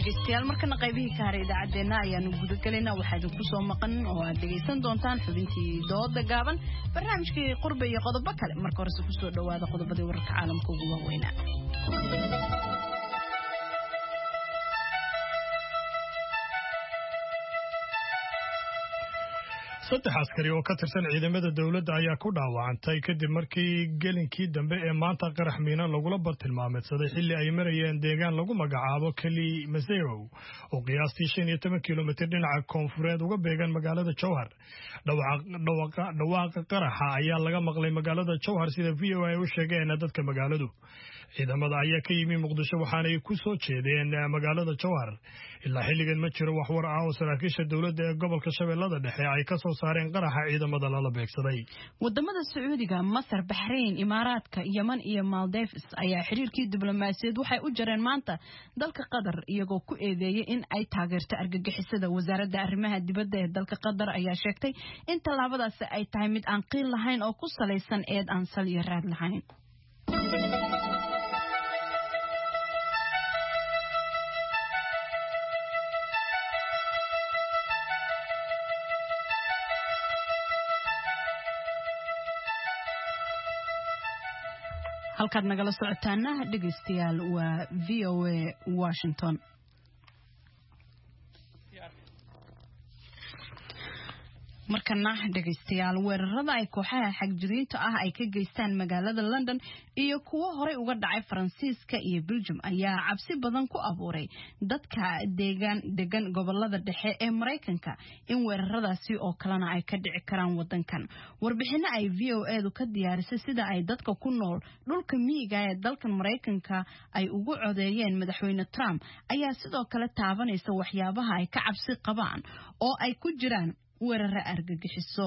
dhegeystayaal markana qaybihii ka haray idaacadeena ayaanu guda galaynaa waxaa idinku soo maqan oo aad dhegeysan doontaan xubintii dooda gaaban barnaamijkii qurbe iyo qodobo kale marka horese kusoo dhawaada qodobadii wararka caalamka ugu waaweynaa saddex askari oo ka tirsan ciidamada dawladda ayaa ku dhaawacantay kadib markii gelinkii dambe ee maanta qarax miino lagula bartilmaameedsaday xilli ay marayeen deegaan lagu magacaabo keli maserow oo qiyaastii shan iyo toban kilomitir dhinaca koonfureed uga beegan magaalada jowhar dhawaaqa qaraxa ayaa laga maqlay magaalada jowhar sida v o a u sheegeen dadka magaaladu ciidamada ayaa ka yimi muqdisho waxaanay ku soo jeedeen magaalada jowhar ilaa xilligan ma jiro wax war ah oo saraakiisha dawladda ee gobolka shabeellada dhexe ay ka soo saareen qaraxa ciidamada lala beegsaday wadamada Sacuudiga Masar Bahrain Imaaraadka Yemen iyo Maldives ayaa xiriirkii diblomaasiyadeed waxay u jareen maanta dalka Qatar iyagoo ku eedeeyay in ay taageerto argagixisada wasaaradda arrimaha dibadda ee dalka Qatar ayaa sheegtay in tallaabadaas ay tahay mid aan qiil lahayn oo ku saleysan eed aan sal iyo raad lahayn halkaad nagala socotaana dhegeystayaal waa V O A Washington markana dhegeystayaal weerarada ay kooxaha xagjiriinta ah ay ka geystaan magaalada London iyo kuwa horey uga dhacay Faransiiska iyo Belgium ayaa cabsi badan ku abuuray dadka deegaan degan gobolada dhexe ee Mareykanka in weeraradaasi oo kalena ay ka dhici karaan wadankan warbixino ay V O A du ka diyaarisay sida ay dadka ku nool dhulka miyiga ee dalka Mareykanka ay ugu codeeyeen madaxweyne Trump ayaa sidoo kale taabanaysa waxyaabaha ay ka cabsi qabaan oo ay ku jiraan weerara argagixiso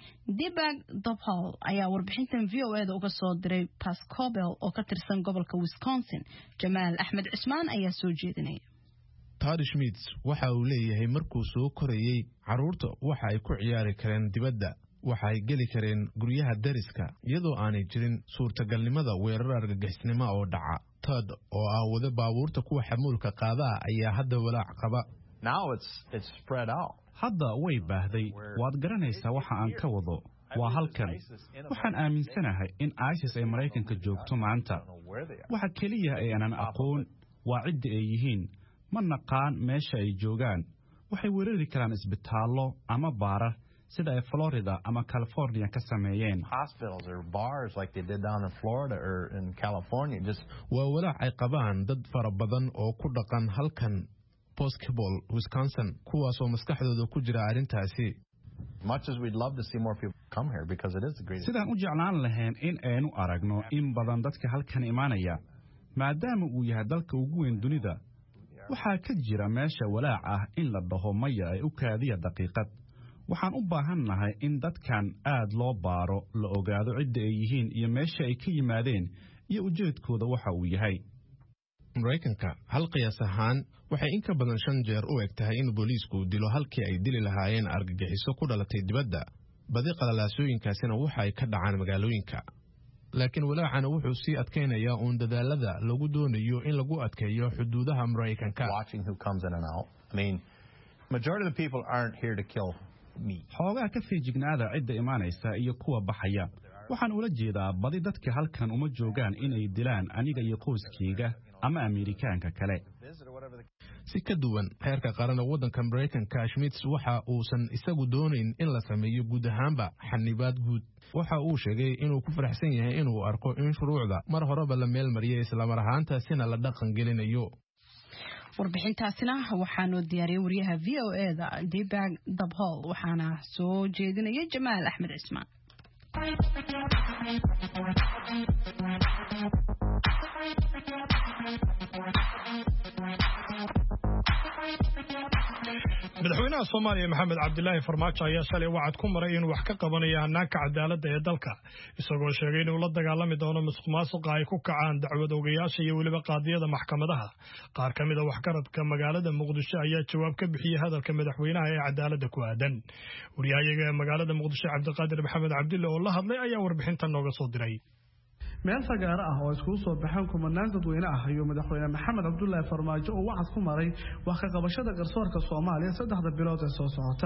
Debag Dophal ayaa warbixintan V O A da uga soo diray Pascobel oo ka tirsan gobolka Wisconsin Jamaal Axmed Cismaan ayaa soo jeedinaya Todd Schmitz waxa uu leeyahay markuu soo korayay caruurta waxa ay ku ciyaari kareen dibadda waxa ay geli kareen guryaha dariska iyadoo aanay jirin suurtagalnimada weerar argagixisnimo oo dhaca Todd oo ah wada baabuurta kuwa xamuulka qaada ayaa hadda walaac qaba Now it's it's spread out hadda way baahday waad garanaysaa waxa aan ka wado waa halkan waxaan aaminsanahay in ISIS ay Mareykanka joogto maanta waxa kaliya ay aanan aqoon waa cid ay yihiin ma naqaan meesha ay joogaan waxay weerari karaan isbitaallo ama baarar sida ay Florida ama California ka sameeyeen hospitals or bars like they did down in Florida or in California just waa walaac ay qabaan dad fara badan oo ku dhaqan halkan Pascobel Wisconsin kuwaas oo maskaxdooda ku jira arintaasi much as we'd love to see more people come here because it is the greatest sidaan u jeclaan lahayn in aynu aragno in badan dadka halkan imaanaya maadaama uu yahay dalka ugu weyn dunida waxaa ka jira meesha walaac ah in la dhaho maya ay u kaadiya daqiiqad waxaan u baahannahay in dadkan aad loo baaro la ogaado cidda ay yihiin iyo meesha ay ka yimaadeen iyo ujeedkooda waxa uu yahay Mareykanka hal qiyaas ahaan waxay in ka badan shan jeer u eg tahay in booliisku dilo halkii ay dili lahaayeen argagixiso ku dhalatay dibadda badi qalalaasooyinkaasina waxa ay ka dhacaan magaalooyinka laakiin walaacana wuxuu sii adkeynayaa uun dadaalada lagu doonayo in lagu adkeeyo xuduudaha Mareykanka watching who comes in and out I mean majority of the people aren't here to kill me xoogaa ka feejignaada cidda imaanaysa iyo kuwa baxaya waxaan ula jeedaa badi dadka halkan uma joogaan inay dilaan aniga iyo qoyskayga ama Ameerikaanka kale si ka duwan xeerka qaran ee wadanka Mareykanka Schmitz waxa uusan isagu doonayn in la sameeyo guud ahaanba xanibaad guud waxa uu sheegay inuu ku faraxsan yahay inuu arko in shuruucda mar horeba la meel mariyay isla mar ahaantaasina la dhaqan gelinayo warbixintaasina waxaanu diyaariyay wariyaha V O A da Debag Dophal waxaana soo jeedinaya Jamaal Axmed Cismaan madaxweynaha Soomaaliya Maxamed Cabdilaahi Farmaajo ayaa shalay wacad ku maray inuu wax ka qabanayo hanaanka cadaaladda ee dalka isagoo sheegay inuu la dagaalami doono musuqmaasuqa ay ku kacaan dacwad ogayaasha iyo weliba qaadiyada maxkamadaha qaar ka mid ah waxgaradka magaalada Muqdisho ayaa jawaab ka bixiyay hadalka madaxweynaha ee cadaaladda ku aadan wariyahayaga magaalada Muqdisho Cabdiqaadir Maxamed Cabdille oo la hadlay ayaa warbixintan nooga soo diray meel fagaaro ah oo isku soo baxeen kumanaan dadweyne ah iyo madaxweyne maxamed cabdullaahi farmaajo oo wacad ku maray wax ka qabashada garsoorka Soomaaliya saddexda bilood ee soo socota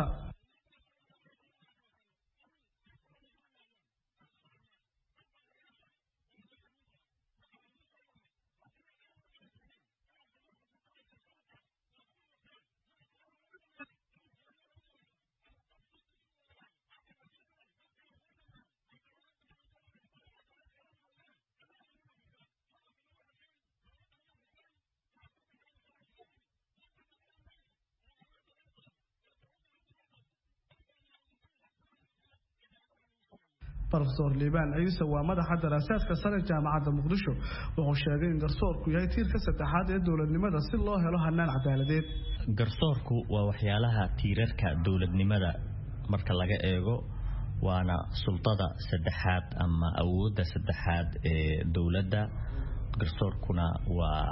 Professor Liban Aysa waa madaxa daraasaadka sare jaamacadda Muqdisho wuxuu sheegay in garsoorku yahay tiirka saddexaad ee dawladnimada si loo helo hanaan cadaaladeed garsoorku waa waxyaalaha tiirarka dawladnimada marka laga eego waana sultada saddexaad ama awoodda saddexaad ee dawladda garsoorkuna waa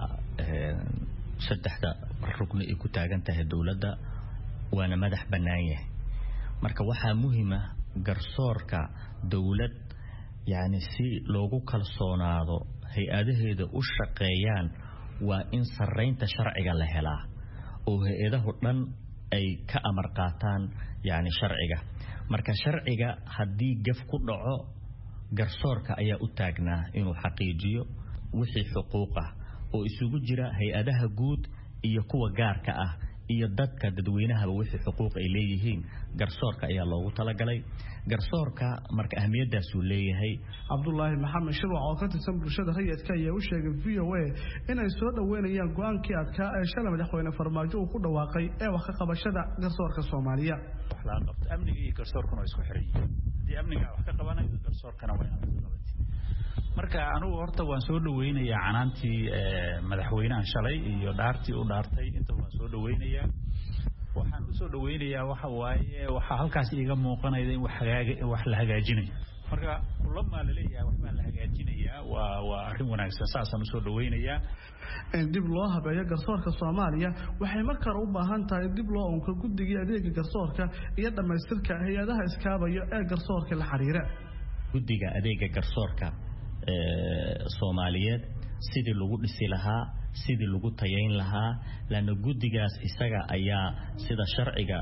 saddexda rugni ay ku taagan tahay dawladda waana madax bannaan yahay marka waxaa muhiim ah garsoorka dawlad yani si loogu kalsoonaado hay-adaheeda u shaqeeyaan waa in sareynta sharciga la helaa oo hay-adahu dhan ay ka amar qaataan yani sharciga marka sharciga haddii gaf ku dhaco garsoorka ayaa u taagnaa inuu xaqiijiyo wixii xuquuq ah oo isugu jira hay-adaha guud iyo kuwa gaarka ah iyo dadka dadweynaha wixii xuquuq ay leeyihiin garsoorka ayaa loogu talagalay garsoorka marka ahmiyadaas uu leeyahay Abdullaahi Maxamed Shirwac oo ka tirsan bulshada rayidka ayaa u sheegay V O A inay soo dhaweynayaan go'aankii adkaa ee shalay madaxweyne Farmaajo uu ku dhawaaqay ee wax ka qabashada garsoorka Soomaaliya wax la qabto amniga iyo garsoorkuna isku xiran hadii amniga wax ka qabanayo garsoorkana waa inuu qabato marka anigu horta waan soo dhaweynayaa canaantii madaxweynaha shalay iyo dhaartii u dhaartay inta waan soo dhaweynayaa waxaan u soo dhaweynayaa waxa waaye waxa halkaas iiga muuqanaya in wax hagaaga wax la hagaajinayo marka kulama la leeyahay wax baan la hagaajinayaa waa waa arrin wanaagsan saasan u soo dhaweynayaa in dib loo habeeyo garsoorka Soomaaliya waxay markaa u baahan tahay dib loo unka guddiga adeega garsoorka iyo dhamaystirka hay'adaha iskaabaya ee garsoorka la xiriira guddiga adeega garsoorka Soomaaliyeed sidii lagu dhisi lahaa sidii lagu tayeyn lahaa lana guddigaas isaga ayaa sida sharciga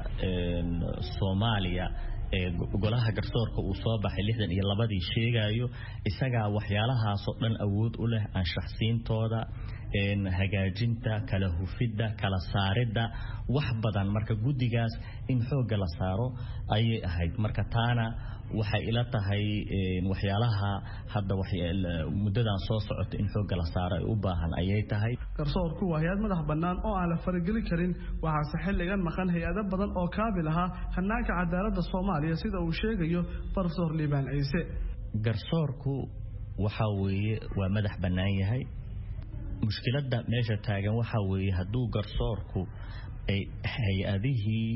Soomaaliya ee golaha garsoorka uu soo baxay lixdan iyo labadii sheegayo isaga waxyaalahaas oo dhan awood u leh anshaxsiintooda een hagaajinta kala hufidda kala saaridda wax badan marka guddigaas in xoog la saaro ay ahayd marka taana waxay ila tahay waxyaalaha hadda muddadan soo socota in xoog la saaro ay u baahan ayay tahay garsoorku waa hay'ad madax bannaan oo aan la faragelin karin waxa xilligan maqan hay'ado badan oo kaabil ah hanaanka cadaaladda Soomaaliya sida uu sheegayo Professor Liban Ayse garsoorku waxa weeye waa madax bannaan yahay mushkiladda meesha taagan waxa weeye hadduu garsoorku ay hay'adihii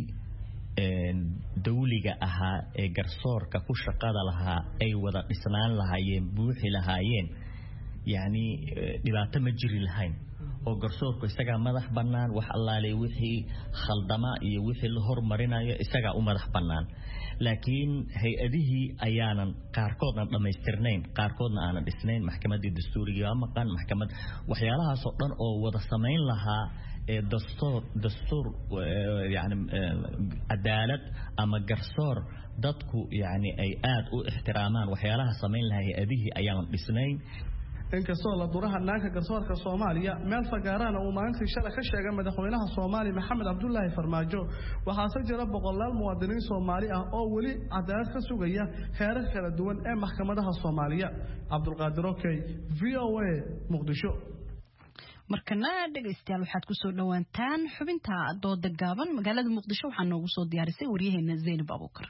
dawliga ahaa ee garsoorka ku shaqada lahaa ay wada dhisnaan lahaayeen buuxi lahaayeen yani dhibaato ma jiri lahayn oo garsoorku isaga madax bannaan wax allaale wixii khaldama iyo wixii la hormarinayo isaga u madax bannaan laakiin hay'adihii ayaanan qaarkoodna dhamaystirnayn qaarkoodna aanan dhisnayn maxkamadda dastuuriga ama maqan maxkamad waxyaalahaas oo dhan oo wada sameyn lahaa ee dastuur dastuur yani cadaalad ama garsoor dadku yani ay aad u ixtiraamaan waxyaalaha sameyn lahaa hay'adihii ayaanan dhisnayn inkastoo la duraha naanka garsoorka Soomaaliya meel fagaarana uu maalintii shalay ka sheegay madaxweynaha Soomaaliya Maxamed Cabdullaahi Farmaajo waxaa soo jira boqolaal muwaadiniin Soomaali ah oo wali cadaalad ka sugaya heerar kala duwan ee maxkamadaha Soomaaliya Cabdulqaadir Okey V O A Muqdisho markana dhageystayaal waxaad ku soo dhawaantaan xubinta dooda gaaban magaalada Muqdisho waxaa noogu soo diyaarisay wariyaheena Zeynab Abuukar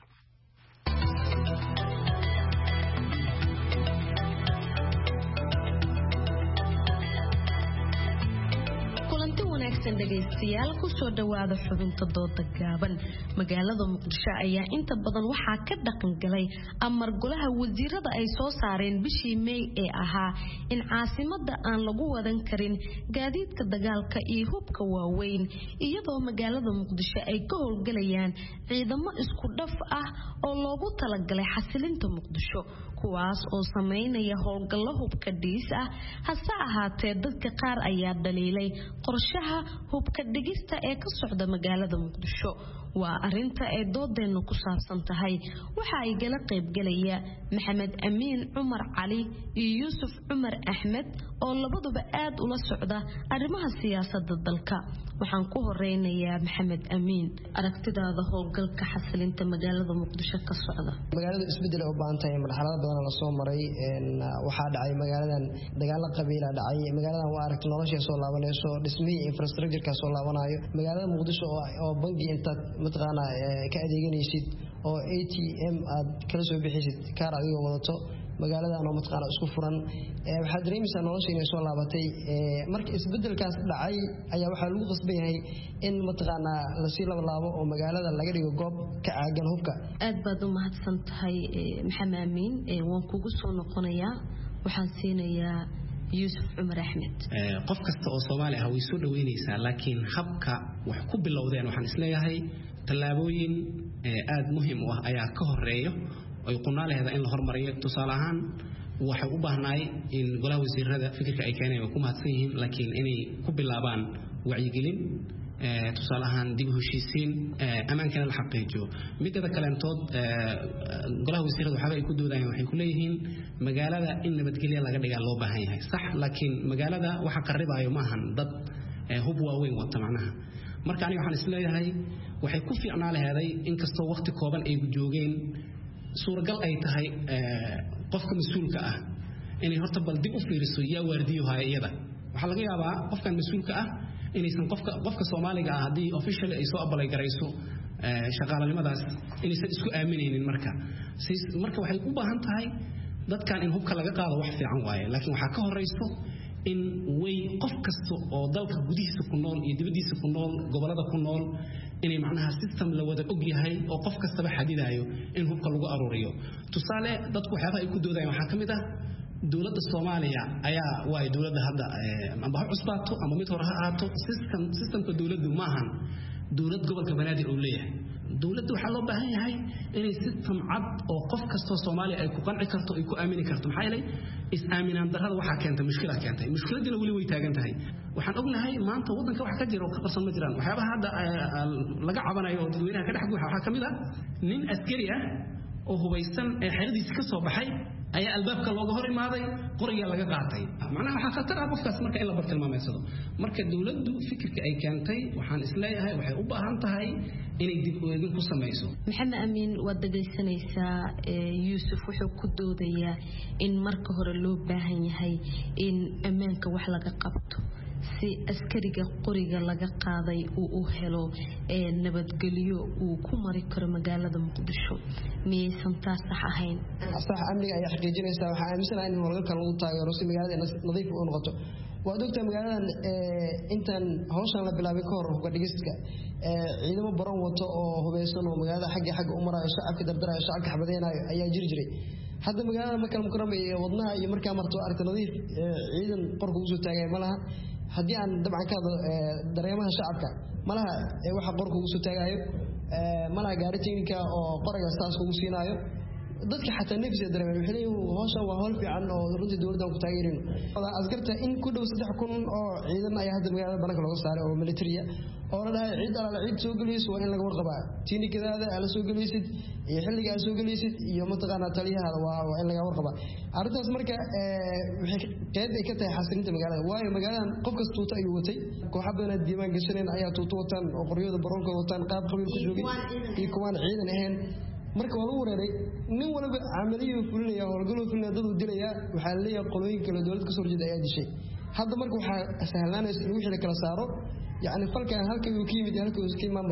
wanaagsan dhagaystayaal ku soo dhawaada xubinta dooda gaaban magaalada muqdisho ayaa inta badan waxaa ka dhaqan galay amar golaha wasiirada ay soo saareen bishii May ee ahaa in caasimada aan lagu wadan karin gaadiidka dagaalka iyo hubka waaweyn iyadoo magaalada muqdisho ay ka howlgalayaan ciidamo isku dhaf ah oo loogu talagalay xasilinta muqdisho kuwaas oo sameynaya howlgallo hubka dhiis ah hase ahaatee dadka qaar ayaa dhaliilay qorshaha hubka dhigista ee ka socda magaalada muqdisho waa arinta ay doodeena ku saabsan tahay waxa ay gala qayb galaya maxamed amiin cumar cali iyo yuusuf cumar axmed oo labaduba aad ula socda arrimaha siyaasadda dalka waxaan ku horeynayaa maxamed amiin aragtidaada howlgalka xasilinta magaalada muqdisho ka socda magaalada isbedel u baahan tahay marxalado badan la soo maray een waxa dhacay magaaladan dagaal qabiila dhacay magaaladan waa aragti nolosha soo laabanayso dhismihii infrastructure-ka soo laabanayo magaalada muqdisho oo bangi inta mataqaana ka adeeganaysid oo A T M aad kala soo bixisid kaar adiga wadato magaaladan oo mataqaana isku furan ee waxa dareemaysaa nolosha inay soo laabatay ee marka isbedelkaas dhacay ayaa waxa lagu qasbay yahay in mataqaana la sii laabo oo magaalada laga dhigo goob ka caagan hubka aad baad u mahadsan tahay maxamed amiin ee waan kugu soo noqonayaa waxaan siinayaa yuusuf cumar axmed qof kasta oo Soomaali ah way soo dhaweynaysaa laakiin habka wax ku bilowdeen waxaan isleeyahay talaabooyin aad muhiim u ah ayaa ka horeeyo ay qunaaleyda in la hormariyo tusaale ahaan waxa u baahnay in golaha wasiirada fikirka ay keenayaan ku mahadsan yihiin laakiin inay ku bilaabaan wacyigelin ee tusaale ahaan dib u heshiisiin amaankana la xaqiijiyo midda kaleantood golaha wasiirada waxa ay ku doodayaan waxay ku leeyihiin magaalada in nabadgelyo laga dhigaa loo baahan yahay sax laakiin magaalada waxa qaribaayo maahan dad hub waaweyn wata macnaha marka aniga waxaan isleeyahay waxay ku fiicnaa lahaday in kastoo waqti kooban ay joogeen suuragal ay tahay qofka mas'uulka ah inay horta bal dib u fiiriso yaa waardiyo hay'ada waxa laga yaabaa qofkan mas'uulka ah inaysan qofka qofka Soomaaliga ah hadii official ay soo abalay garayso shaqaalanimadaas inaysan isku aaminaynin marka marka waxay u baahan tahay dadkan in hubka laga qaado wax fiican waaye laakiin waxa ka horeyso in way qof kasta oo dalka gudihiisa ku nool iyo dibadiisa ku nool gobolada ku nool inay macnaha system la wada og yahay oo qof kasta xadidayo in hubka lagu aruuriyo tusaale dadku waxyaabo ay ku doodayaan waxa kamid ah dawladda Soomaaliya ayaa way dawladda hadda ama cusbaato ama mid hore ha ahaato system systemka dawladdu maahan dawlad gobolka banaadir oo leeyahay dawladdu waxa loo baahan yahay inay system cad oo qof kasta Soomaaliya ay ku qanci karto ay ku aamini karto maxay leeyahay is aaminaan darrada waxa keentay mushkilad keentay mushkiladina wali way taagan tahay waxaan ognahay maanta wadanka wax ka jira oo ka qarsan ma jiraan waxyaabaha hadda laga cabanayo oo dadweynaha ka dhex guuxa waxa kamid ah nin askari ah oo hubaysan ee xiradiisa ka soo baxay ayaa albaabka looga hor imaaday qoriga laga qaatay macnaha waxa khatar ah qofkaas marka in la bartilmaameedsado marka dawladdu fikirka ay keentay waxaan isleeyahay waxay u baahan tahay inay dib u eegin ku sameeyso maxamed amiin waad dhageysanaysaa yuusuf wuxuu ku doodayaa in marka hore loo baahan yahay in ammaanka wax laga qabto si askariga qoriga laga qaaday uu u helo ee nabadgelyo uu ku mari karo magaalada muqdisho miyaysan taas sax ahayn sax amniga ayaa xaqiijinaysaa waxaa aaminsanahay in howlgalka lagu taageero si magaalada nadiif u noqoto waad ogtaa magaaladan intaan hawshan la bilaabay ka hor hubka dhigiska ciidamo baran wato oo hubeysan oo magaalada xagga xagga u marayo shacabka dardarayo shacabka xabadeenayo ayaa jiri jiray hadda magaalada marka mukarrama iyo wadnaha iyo markaa marto aragta nadiif ciidan qorka ugu soo taagay malaha haddii aan dabcan ka hadlo dareemaha shacabka malaha waxa qorka ugu soo taagayo malaha gaari technica oo qoriga saas ugu siinaayo dadka xataa nafsiga dareemay waxay leeyihiin hawshan waa hawl fiican oo runtii dawladda ku taageerino askarta in ku dhow saddex kun oo ciidan ayaa hadda magaalada bannaanka looga saaray oo militariya oo la dhahay ciid alaala ciid soo gelayso waa in laga warqabaa tiinikadaada ala soo gelaysid iyo xilliga aad soo gelaysid iyo mataqaanaa taliyahaada waa waa in laga warqabaa arrintaas marka waxay qeyb ay ka tahay xasilinta magaalada waayo magaaladan qof kasta tuuto ayuu watay kooxa badan diiwaan gashaneen ayaa tuuto wataan oo qoryada baroonka wataan qaab qabiil ku joogay iyo kuwaan ciidan ahayn marka waa lagu wareeray nin walba camaliyo fulinaya howlgaloo fulinaya dad uu dilaya waxaa la leeyahay qolooyin kale dowladda kasoo horjeeda ayaa dishay hadda marka waxaa sahlaanaysa in wixii la kala saaro yacni falkan halka uu ka yimid halka uu ka imaanba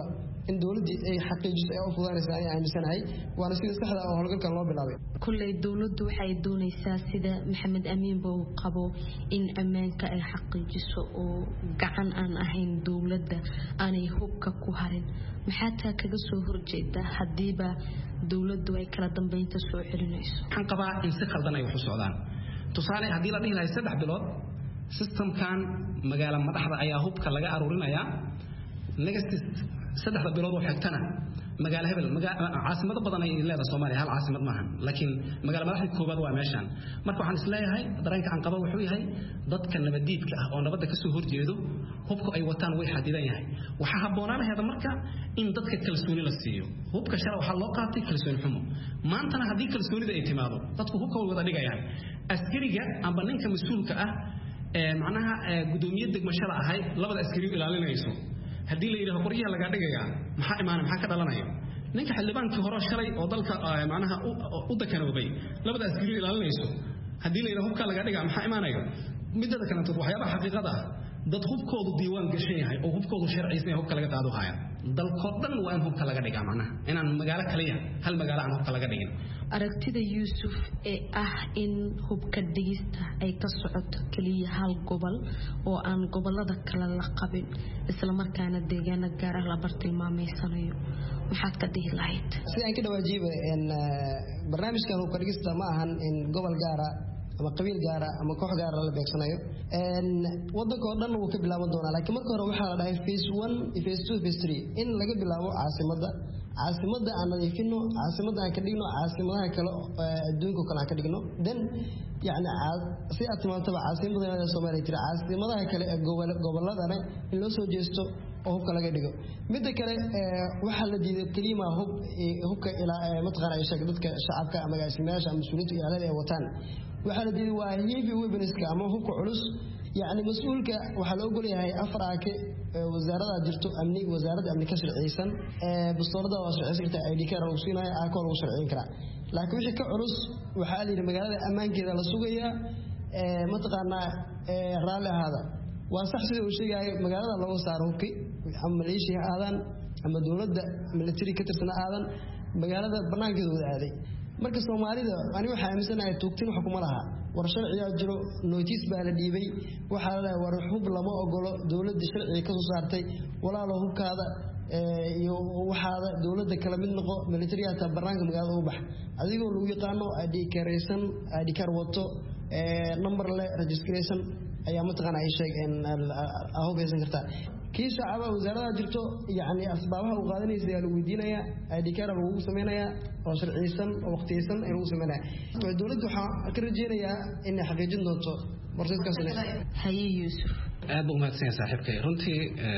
in dowladii ay xaqiijiso ay u fududaanaysa ay aaminsanahay waana sida saxda ah oo howlgalkan loo bilaabay kullay dowladdu waxay doonaysaa sida maxamed amiin buu qabo in ammaanka ay xaqiijiso oo gacan aan ahayn dowladda aanay hubka ku harin maxaa taa kaga soo horjeeda hadiiba dowladdu ay kala dambeynta soo celinayso waxaan qabaa in si khaldan ay wax u socdaan tusaale haddii la dhihi lahay saddex bilood systemkan magaala madaxda ayaa hubka laga aruurinayaa next saddexda bilood oo xigtana magaala hebel caasimado badan ay leedahay Soomaaliya hal caasimad maahan laakiin magaala madaxda koobaad waa meeshan marka waxaan isleeyahay dareenka aan qabo wuxuu yahay dadka nabadiidka ah oo nabadda ka soo horjeedo hubku ay wataan way xadidan yahay waxa haboonaanaheeda marka in dadka kalsooni la siiyo hubka shara waxa loo qaatay kalsooni xumo maantana haddii kalsoonida ay timaado dadku hubka way wada dhigayaan askariga amba ninka mas'uulka ah ee macnaha gudoomiye degmashada ahay labada askari ilaalinayso haddii la yiraahdo qoryaha laga dhigayaa maxaa imaan maxaa ka dhalanaya ninka xildhibaankii hore shalay oo dalka macnaha u dakanoobay labada askari ilaalinayso haddii la yiraahdo hubka laga dhigaa maxaa imaanayo midda kale inta waxyaaba xaqiiqada ah dad hubkoodu diiwaan gashan yahay oo hubkoodu sharciisan yahay hubka laga qaado haya dalko dhan waa in hubka laga dhigaa macnaha inaan magaalo kaliya hal magaalo aan hubka laga dhigin aragtida Yuusuf ee ah in hubka dhigista ay ka socoto kaliya hal gobol oo aan gobolada kale la qabin isla markaana deegaano gaar ah la bartilmaameysanayo maxaad ka dhihi lahayd si aan ka dhawaajiba in barnaamijkan hubka dhigista ma ahan in gobol gaar ah ama qabiil gaar ah ama koox gaar ah la beegsanayo een wadanka oo dhan uu ka bilaaban doonaa laakiin marka hore waxa la dhahay phase one phase two phase three in laga bilaabo caasimada caasimada aan nadiifino caasimada aan ka dhigno caasimadaha kale adduunka kale aan ka dhigno then yani si aad timaantaba caasimada Soomaaliya tira caasimadaha kale ee goboladana in loo soo jeesto oo hubka laga dhigo midda kale waxa la diiday kelima hub hubka ila matqara ay sheegay dadka shacabka ama gaasimayaasha ama mas'uuliyiinta ilaalada ay wataan waxa la diiday waa heavy weaponska ama hubka culus يعني مسؤولك وحلا أقول هاي أفرعك وزارة جرتو أمني وزارة أمني كسر عيسان بالصورة وشرعيسك تأيدي كار وصينا أكون وشرعين كرا لكن وش كعرس وحالي المجال أمان كذا للسوقية متقنا رالي هذا وصحصي وشيء مجال الله صاروكي أما ليش هذا أما دولة ملتري كتر سنة هذا مجال هذا برنامج كذا هذه marka Soomaalida ani waxa aaminsanahay toogtin xukuma laha war sharciga jiro notice baa la dhiibay waxa la war xub lama ogolo dawladda sharciga ka soo saartay walaalo hubkaada iyo waxaada dawladda kala mid noqo militariga barnaamijka magaalada u bax adigoo lagu yaqaano I D careysan I D card wato number le registration ayaa mataqaan ay sheegeen ahogeysan karta kii shacaba wasaaradda jirto yani asbaabaha uu qaadanaysa ayaa lagu weydiinaya I D card lagu sameeynaya oo sharciisan oo waqtiysan ay lagu sameeynaya dawladdu waxa ka rajeenayaa in ay xaqiijin doonto barnaamijkaasina haye Yuusuf aad buu mahadsan saaxiibkay runtii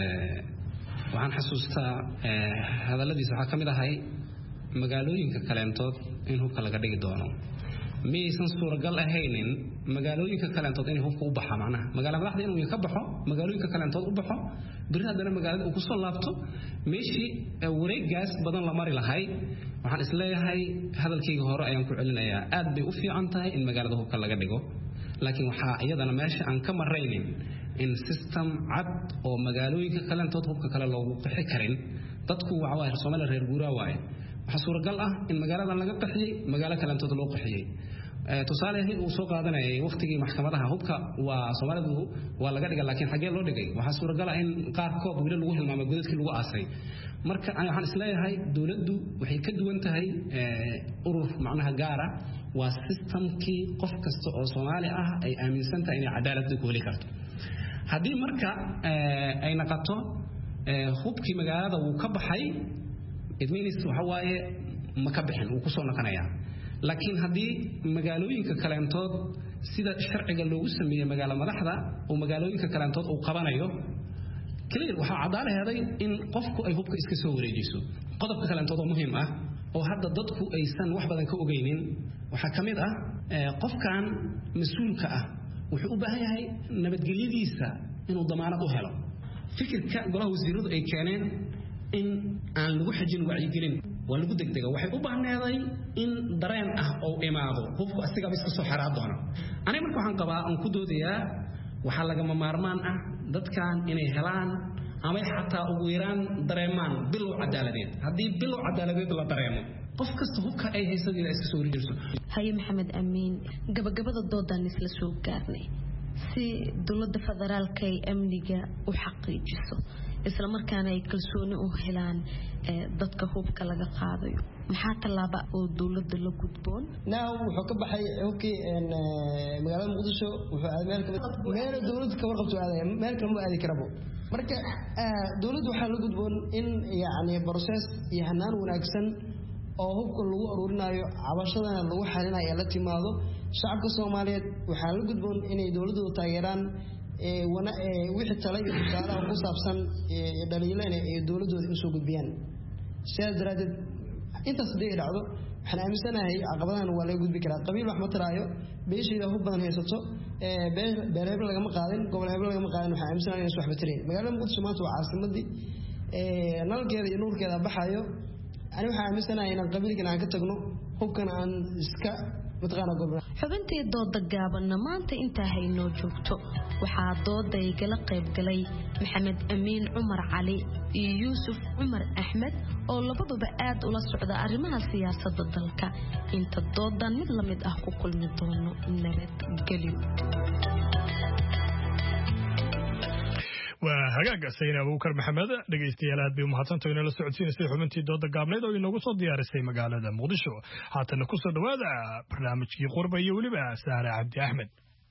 waxaan xasuustaa hadalladiisa waxa kamid ahay magaalooyinka kaleentood in hubka laga dhigi doono miyaysan suuragal ahaynin magaalooyinka kaleentood in hubka u baxa macnaha magaala madaxda inuu ka baxo magaalooyinka kaleentood u baxo bari haddana magaalada uu ku soo laabto meeshii wareegaas badan la mari lahay waxaan isleeyahay hadalkayga hore ayaan ku celinayaa aad bay u fiican tahay in magaalada hubka laga dhigo laakiin waxaa iyadana meesha aan ka maraynin in system cad oo magaalooyinka kaleentood hubka kale loogu qixi karin dadku waxa waaye Soomaaliya reer guuraa waaye waxa suuragal ah in magaaladan laga qaxiyay magaalo kaleentood loo qaxiyay tusaale uu soo qaadanayay waqtigii maxkamadaha hubka waa Soomaalidu waa laga dhigay laakiin xagee loo dhigay waxa suuragal ah in qaar koob wili lagu hilmaamay godadkii lagu aasay marka waxaan isleeyahay dawladdu waxay ka duwan tahay urur macnaha gaara waa systemkii qof kasta oo Soomaali ah ay aaminsan tahay in cadaalad ku heli karto haddii marka ay naqato hubkii magaalada uu ka baxay idminis waxa waaye ma ka bixin uu ku soo naqanayaa laakiin haddii magaalooyinka kaleentood sida sharciga loogu sameeyay magaalo madaxda oo magaalooyinka kaleentood uu qabanayo kaliya waxa cadaalaheeday in qofku ay hubka iska soo wareejiso qodobka kaleentood oo muhiim ah oo hadda dadku aysan wax badan ka ogeynin waxa kamid ah qofkan mas'uulka ah wuxuu u baahan yahay nabadgelyadiisa inuu damaanad u helo fikirka golaha wasiiradu ay keeneen in aan lagu xajin wacyigelin waa lagu degdega waxay u baahneeday in dareen ah oo imaado qofku asiga iska soo xaraad doona aniga marka waxaan qabaa aan ku doodayaa waxa laga maarmaan ah dadkan inay helaan ama xataa ugu yaraan dareemaan bilow cadaaladeed haddii bilow cadaaladeed la dareemo qof kasta hubka ay haysan inay iska soo rijirso haye maxamed amiin gabagabada doodan isla soo gaarnay si dowladda federaalka ay amniga u xaqiijiso isla markaana ay kalsooni u helaan dadka hubka laga qaadayo maxaa talaaba oo dowladda la gudboon naaw wuxuu ka baxay hubkii magaalada muqdisho wuxuu aaday meel kamid meel dowladda ka warqabto aaday meel kale ma aadi karabo marka dowladda waxaa la gudboon in yacni process iyo hanaan wanaagsan oo hubka lagu ururinayo cabashadana lagu xalinayo la timaado shacabka Soomaaliyeed waxaa la gudboon inay dowladdu taageeraan ee wana ee wixii tala iyo tusaalaha ku saabsan ee dhaliilana ee dowladooda u soo gudbiyaan sidaas daraadeed intaas hadii dhacdo waxaan aaminsanahay caqabadahan waa laga gudbi karaa qabiil wax ma taraayo beeshiida hub badan haysato ee beer hebel laga ma qaadin gobol hebel laga ma qaadin waxaan aaminsanahay in wax batireen magaalada Muqdisho maanta waa caasimadii ee nalkeeda iyo nuurkeeda baxayo ani waxaan aaminsanahay in qabiilkan aan ka tagno hubkan aan iska xubintii dooda gaabanna maanta intaa haynoo joogto waxaa dooda igala qayb galay maxamed amiin cumar cali iyo yuusuf cumar axmed oo labaduba aad ula socda arrimaha siyaasadda dalka inta doodan mid la mid ah ku kulmi doono nabadgelyo waa hagaaga sayna Abuukar Maxamed dhageystayaal aad bay u mahadsantahay in la socodsiinayay xubintii dooda gaabneed oo inoogu soo diyaarisay magaalada Muqdisho haatan ku soo dhawaada barnaamijkii qurba iyo waliba Saara Cabdi Axmed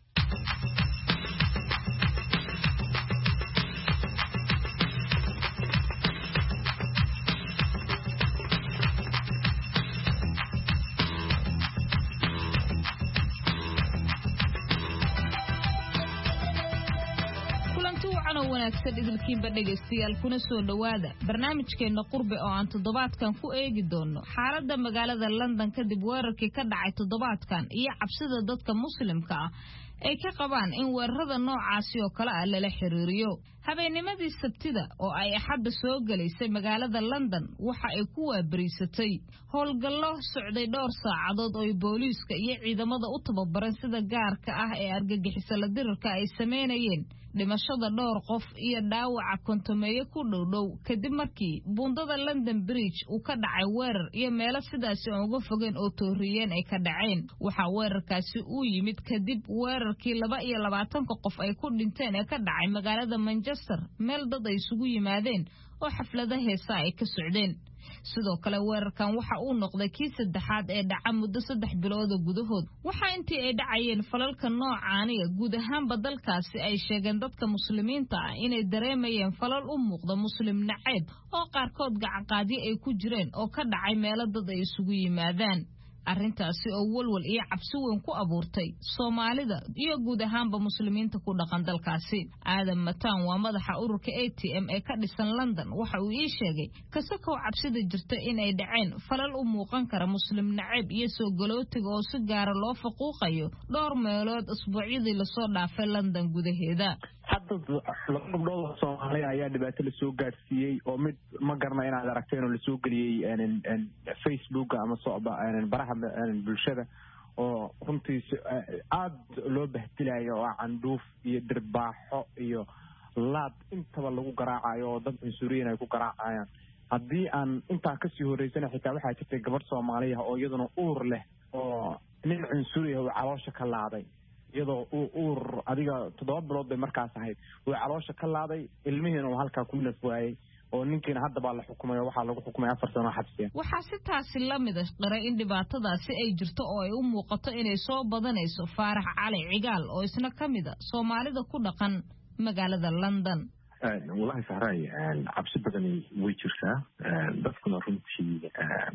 wanaagsan idilkiinba dhageystayaal kuna soo dhawaada barnaamijkeena qurbe oo aan toddobaadkan ku eegi doono xaaladda magaalada London kadib weerarkii ka dhacay toddobaadkan iyo cabsida dadka muslimka ah ay ka qabaan in weerarada noocaasi oo kale ah lala xiriiriyo habeennimadii sabtida oo ay axadda soo galaysay magaalada London waxa ay ku waabariisatay howlgallo socday dhowr saacadood oo booliiska iyo ciidamada u tababaran sida gaarka ah ee argagixisada la dirirka ay sameynayeen dhimashada dhowr qof iyo dhaawaca kontomeeyo ku dhowdhow kadib markii buundada London Bridge uu ka dhacay weerar iyo meelo sidaasi aan uga fogeen oo tooriyeen ay ka dhaceen waxa weerarkaasi uu yimid kadib weerarkii laba iyo labaatan qof ay ku dhinteen ee ka dhacay magaalada Manchester meel dad ay isugu yimaadeen oo xaflada heesa ay ka socdeen sidoo kale weerarkan waxa uu noqday kii saddexaad ee dhaca muddo saddex bilood gudahood waxa intii ay dhacayeen falalka noocaaniga guud ahaan badalkaasi ay sheegeen dadka muslimiinta ah inay dareemayeen falal u muuqda muslim nacayb oo qaarkood gacan qaadi ay ku jireen oo ka dhacay meelo dad ay isugu yimaadaan arrintaasi oo walwal iyo cabsi weyn ku abuurtay Soomaalida iyo guud ahaanba muslimiinta ku dhaqan dalkaasi Adam Matan waa madaxa ururka A T M ee ka dhisan London waxa uu ii sheegay kasakoo cabsida jirta in ay dhaceen falal u muuqan kara muslim nacayb iyo soo galootiga oo si gaar ah loo faquuqayo dhowr meelood usbuucyadii la soo dhaafay London gudaheeda hadda laba gabdhood Soomaali ayaa dhibaato la soo gaarsiiyay oo mid ma garna inaad aragteen oo la soo galiyay Facebook ama soo baraha bulshada oo runtii aad loo bahdilayo oo candhuuf iyo dirbaaxo iyo laad intaba lagu garaacayo oo dad Suuriyiin ay ku garaacayaan haddii aan intaa ka sii horeysana xitaa waxaa jirtay gabadh Soomaali ah oo iyaduna uur leh oo nin Suuriya oo caloosha ka laaday iyadoo uu uur adiga toddoba bilood bay markaas ahayd oo caloosha ka laaday ilmihiina uu halka ku nafwaayay oo ninkiina hadda baa la xukumay waxa lagu xukumay afar sano xabsi waxa si taasi la mid ah qaray in dhibaatadaasi ay jirto oo ay u muuqato inay soo badanayso Faarax Cali Cigaal oo isna kamid ah Soomaalida ku dhaqan magaalada London wallahi sahray cabsi badan way jirtaa dadkuna runtii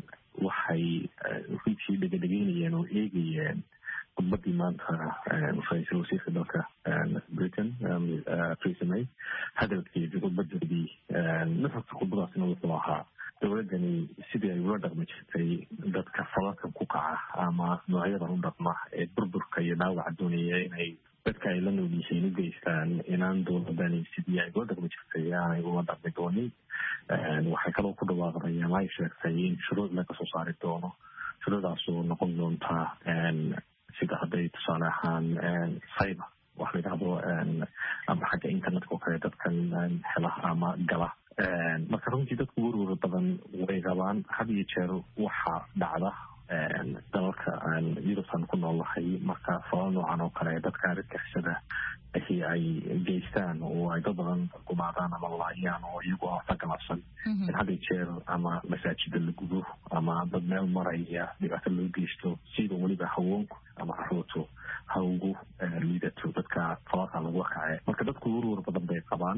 waxay runtii dhagdhagaynayaan oo eegayaan khudbadii maanta ra'iisul wasiirka dalka Britain Theresa May hadalkeedii khudbadii nuxurka khudbadaasina wuxuu ahaa dowladani sidii ay ula dhaqmi jirtay dadka falalka ku kaca ama noocyada u dhaqma ee burburka iyo dhaawaca doonaya inay dadka ay la nool yihiin u geystaan inaan dowladani sidii ay ula dhaqmi jirtay aanay ula dhaqmi doonin waxay kaloo ku dhawaaqayaan ay sheegtay in shuruuc laga soo saari doono shuruucdaas oo noqon doonta sida hadday tusaale ahaan cyber wax la yidhaahdo ama xagga internetka oo kale dadkan hela ama gala marka runtii dadku warwar badan way qabaan had iyo jeer waxa dhacda dalalka aan Yurubtan ku noolahay marka falal noocan oo kale dadka argagixisada ay geystaan oo ay dad badan gumaadaan ama laayaan oo iyagu aan galabsan in had iyo jeer ama masaajida la gudo ama dad meel maraya dhibaato loo geysto sida waliba haweenku ama carruurtu hawgu liidato dadka falaka lagu kacay marka dadku warwar badan bay qabaan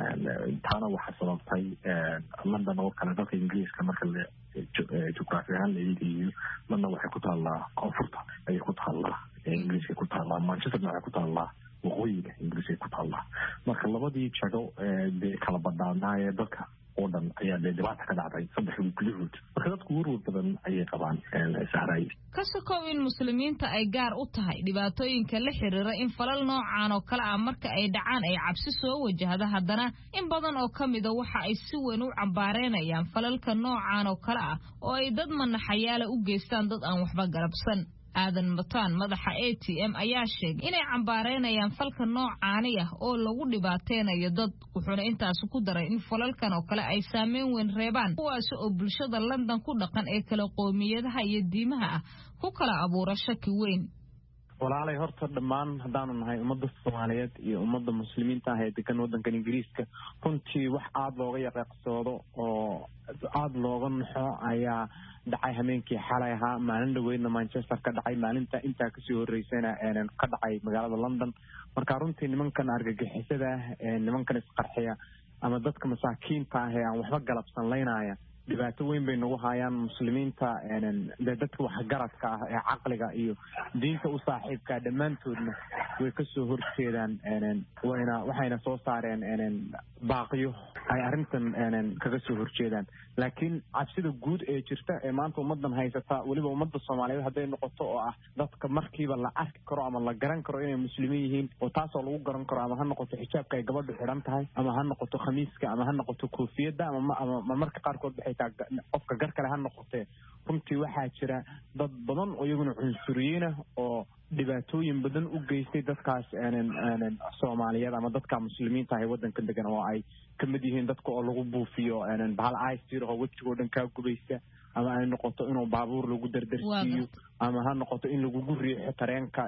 taana waxa sababtay London oo kale dalka Ingiriiska marka la juqraafi ahaan la eegayo London waxay ku taallaa koonfurta ayay ku taallaa Ingiriiska ku taallaa Manchester waxay ku taallaa waqooyiga Ingiriiska ku taallaa marka labadii jago ee kala badnaanaya dadka oo dhan ayaa dhibaato ka dhacday saddex gudahood marka dadku warwar badan ayay qabaan sahray ka sokow in muslimiinta ay gaar u tahay dhibaatooyinka la xiriira in falal noocan oo kale ah marka ay dhacaan ay cabsi soo wajahda haddana in badan oo kamida waxa ay si weyn u cambaareenayaan falalka noocan oo kale ah oo ay dad manaxayaala u geystaan dad aan waxba garabsan aadan mataan madaxa A T M ayaa sheegay inay cambaareenayaan falka noocaani ah oo lagu dhibaateenayo dad wuxuuna intaas ku daray in falalkan oo kale ay saameyn weyn reebaan kuwaas oo bulshada London ku dhaqan ee kala qoomiyadaha iyo diimaha ah ku kala abuura shaki weyn walaalay horta dhammaan haddaanu nahay ummadda Soomaaliyeed iyo ummadda muslimiinta ah ee degan waddanka Ingiriiska runtii wax aad looga yaqeeqsoodo oo aad looga naxo ayaa dhacay habeenkii xalay ahaa maalin dhaweydna Manchester ka dhacay maalinta intaa kasii horeysayna ee ka dhacay magaalada London marka runtii nimankan argagixisada ee nimankan isqarxiya ama dadka masaakiinta ah ee aan waxba galabsan leynaya dhibaato weyn bay nagu hayaan muslimiinta ee dadka wax garadka ah ee caqliga iyo diinta u saaxiibka dhamaantoodna way ka soo horjeedaan wayna waxayna soo saareen baaqiyo ay arintan kaga soo horjeedaan laakiin cabsida guud ee jirta ee maanta ummadan haysata waliba ummadda Soomaaliyeed haday noqoto oo ah dadka markiiba la arki karo ama la garan karo inay muslimiin yihiin oo taas oo lagu garan karo ama ha noqoto xijaabka ay gabadhu xiran tahay ama ha noqoto khamiiska ama ha noqoto koofiyada ama ama marka qaar kood waxay tahay qofka gar kale ha noqotee runtii waxaa jira dad badan oo iyaguna cunsuriyiin ah oo dhibaatooyin badan u geystay dadkaas Soomaaliyeed ama dadka muslimiinta ah ee waddanka degan oo ay kamid yihiin dadka oo lagu buufiyo bahal ice oo wajigoo dhan ka gubaysta ama ay noqoto inuu baabuur lagu dardarsiiyo ama ha noqoto in lagu guriyo tareenka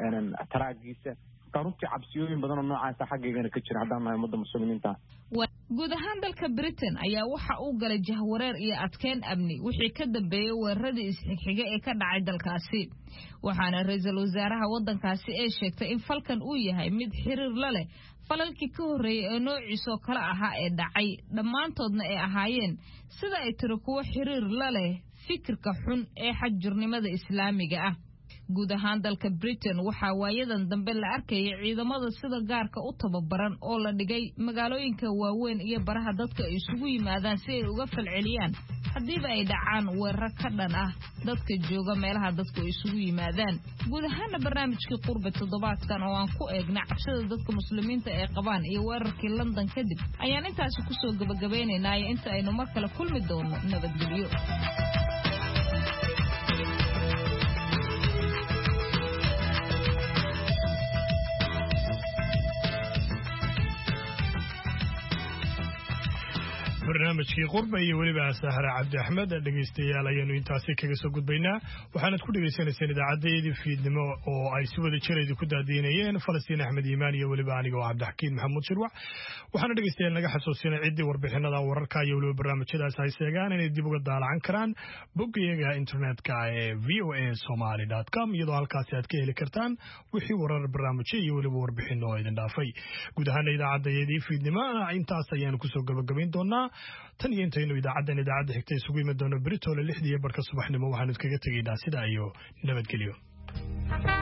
taraagiisa runtii cabsiyooyin badan oo noocaas ah xaqiiqana ka jira haddaan nahay ummadda muslimiinta guud ahaan dalka Britain ayaa waxa uu galay jahwareer iyo adkeyn amni wixii ka dambeeyay weeraradii isxigxiga ee ka dhacay dalkaasi waxaana ra'iisul wasaaraha waddankaasi ee sheegtay in falkan uu yahay mid xiriir la leh falalkii ka horeeyay ee noociisa kala ahaa ee dhacay dhammaantoodna ay ahaayeen sida ay tiri kuwa xiriir la leh fikirka xun ee xajirnimada islaamiga ah guud ahaan dalka Britain waxa waayadan dambe la arkayay ciidamada sida gaarka u tababaran oo la dhigay magaalooyinka waaweyn iyo baraha dadka ay isugu yimaadaan si ay uga falceliyaan hadiiba ay dhacaan weerar ka dhan ah dadka jooga meelaha dadku ay isugu yimaadaan guud ahaan barnaamijkii qurbe toddobaadkan oo aan ku eegna cabsida dadka muslimiinta ee qabaan iyo weerarkii London kadib ayaan intaas ku soo gabagabeynaynaa inta aynu mar kale kulmi doono nabadgelyo barnaamijkii qurba iyo weliba Sahra Cabdi Axmed dhageystayaal ayaynu intaasi kaga soo gudbaynaa waxaanad ku dhageysanaysaan idaacadeedii fiidnimo oo ay si wada jireed ku daadinayeen Falastiin Axmed Iimaan iyo weliba aniga oo Cabdixakiin Maxamuud Shirwac waxaana dhageystayaal naga xasuusinay cidii warbixinada wararka iyo weliba barnaamijyadaas ay sheegaan inay dib uga daalaan karaan boggayaga internetka ee v o a somali dot com iyadoo halkaas aad ka heli kartaan wixii warar barnaamijyo iyo weliba warbixin oo idin dhaafay guud ahaan idaacadeedii fiidnimo intaas ayaanu ku soo gabagabayn doonaa tan iyo intaynu idaacadan idaacada xigta isugu yimid doono Britole lixdii barka subaxnimo waxaanu kaga tagaynaa sida iyo nabadgelyo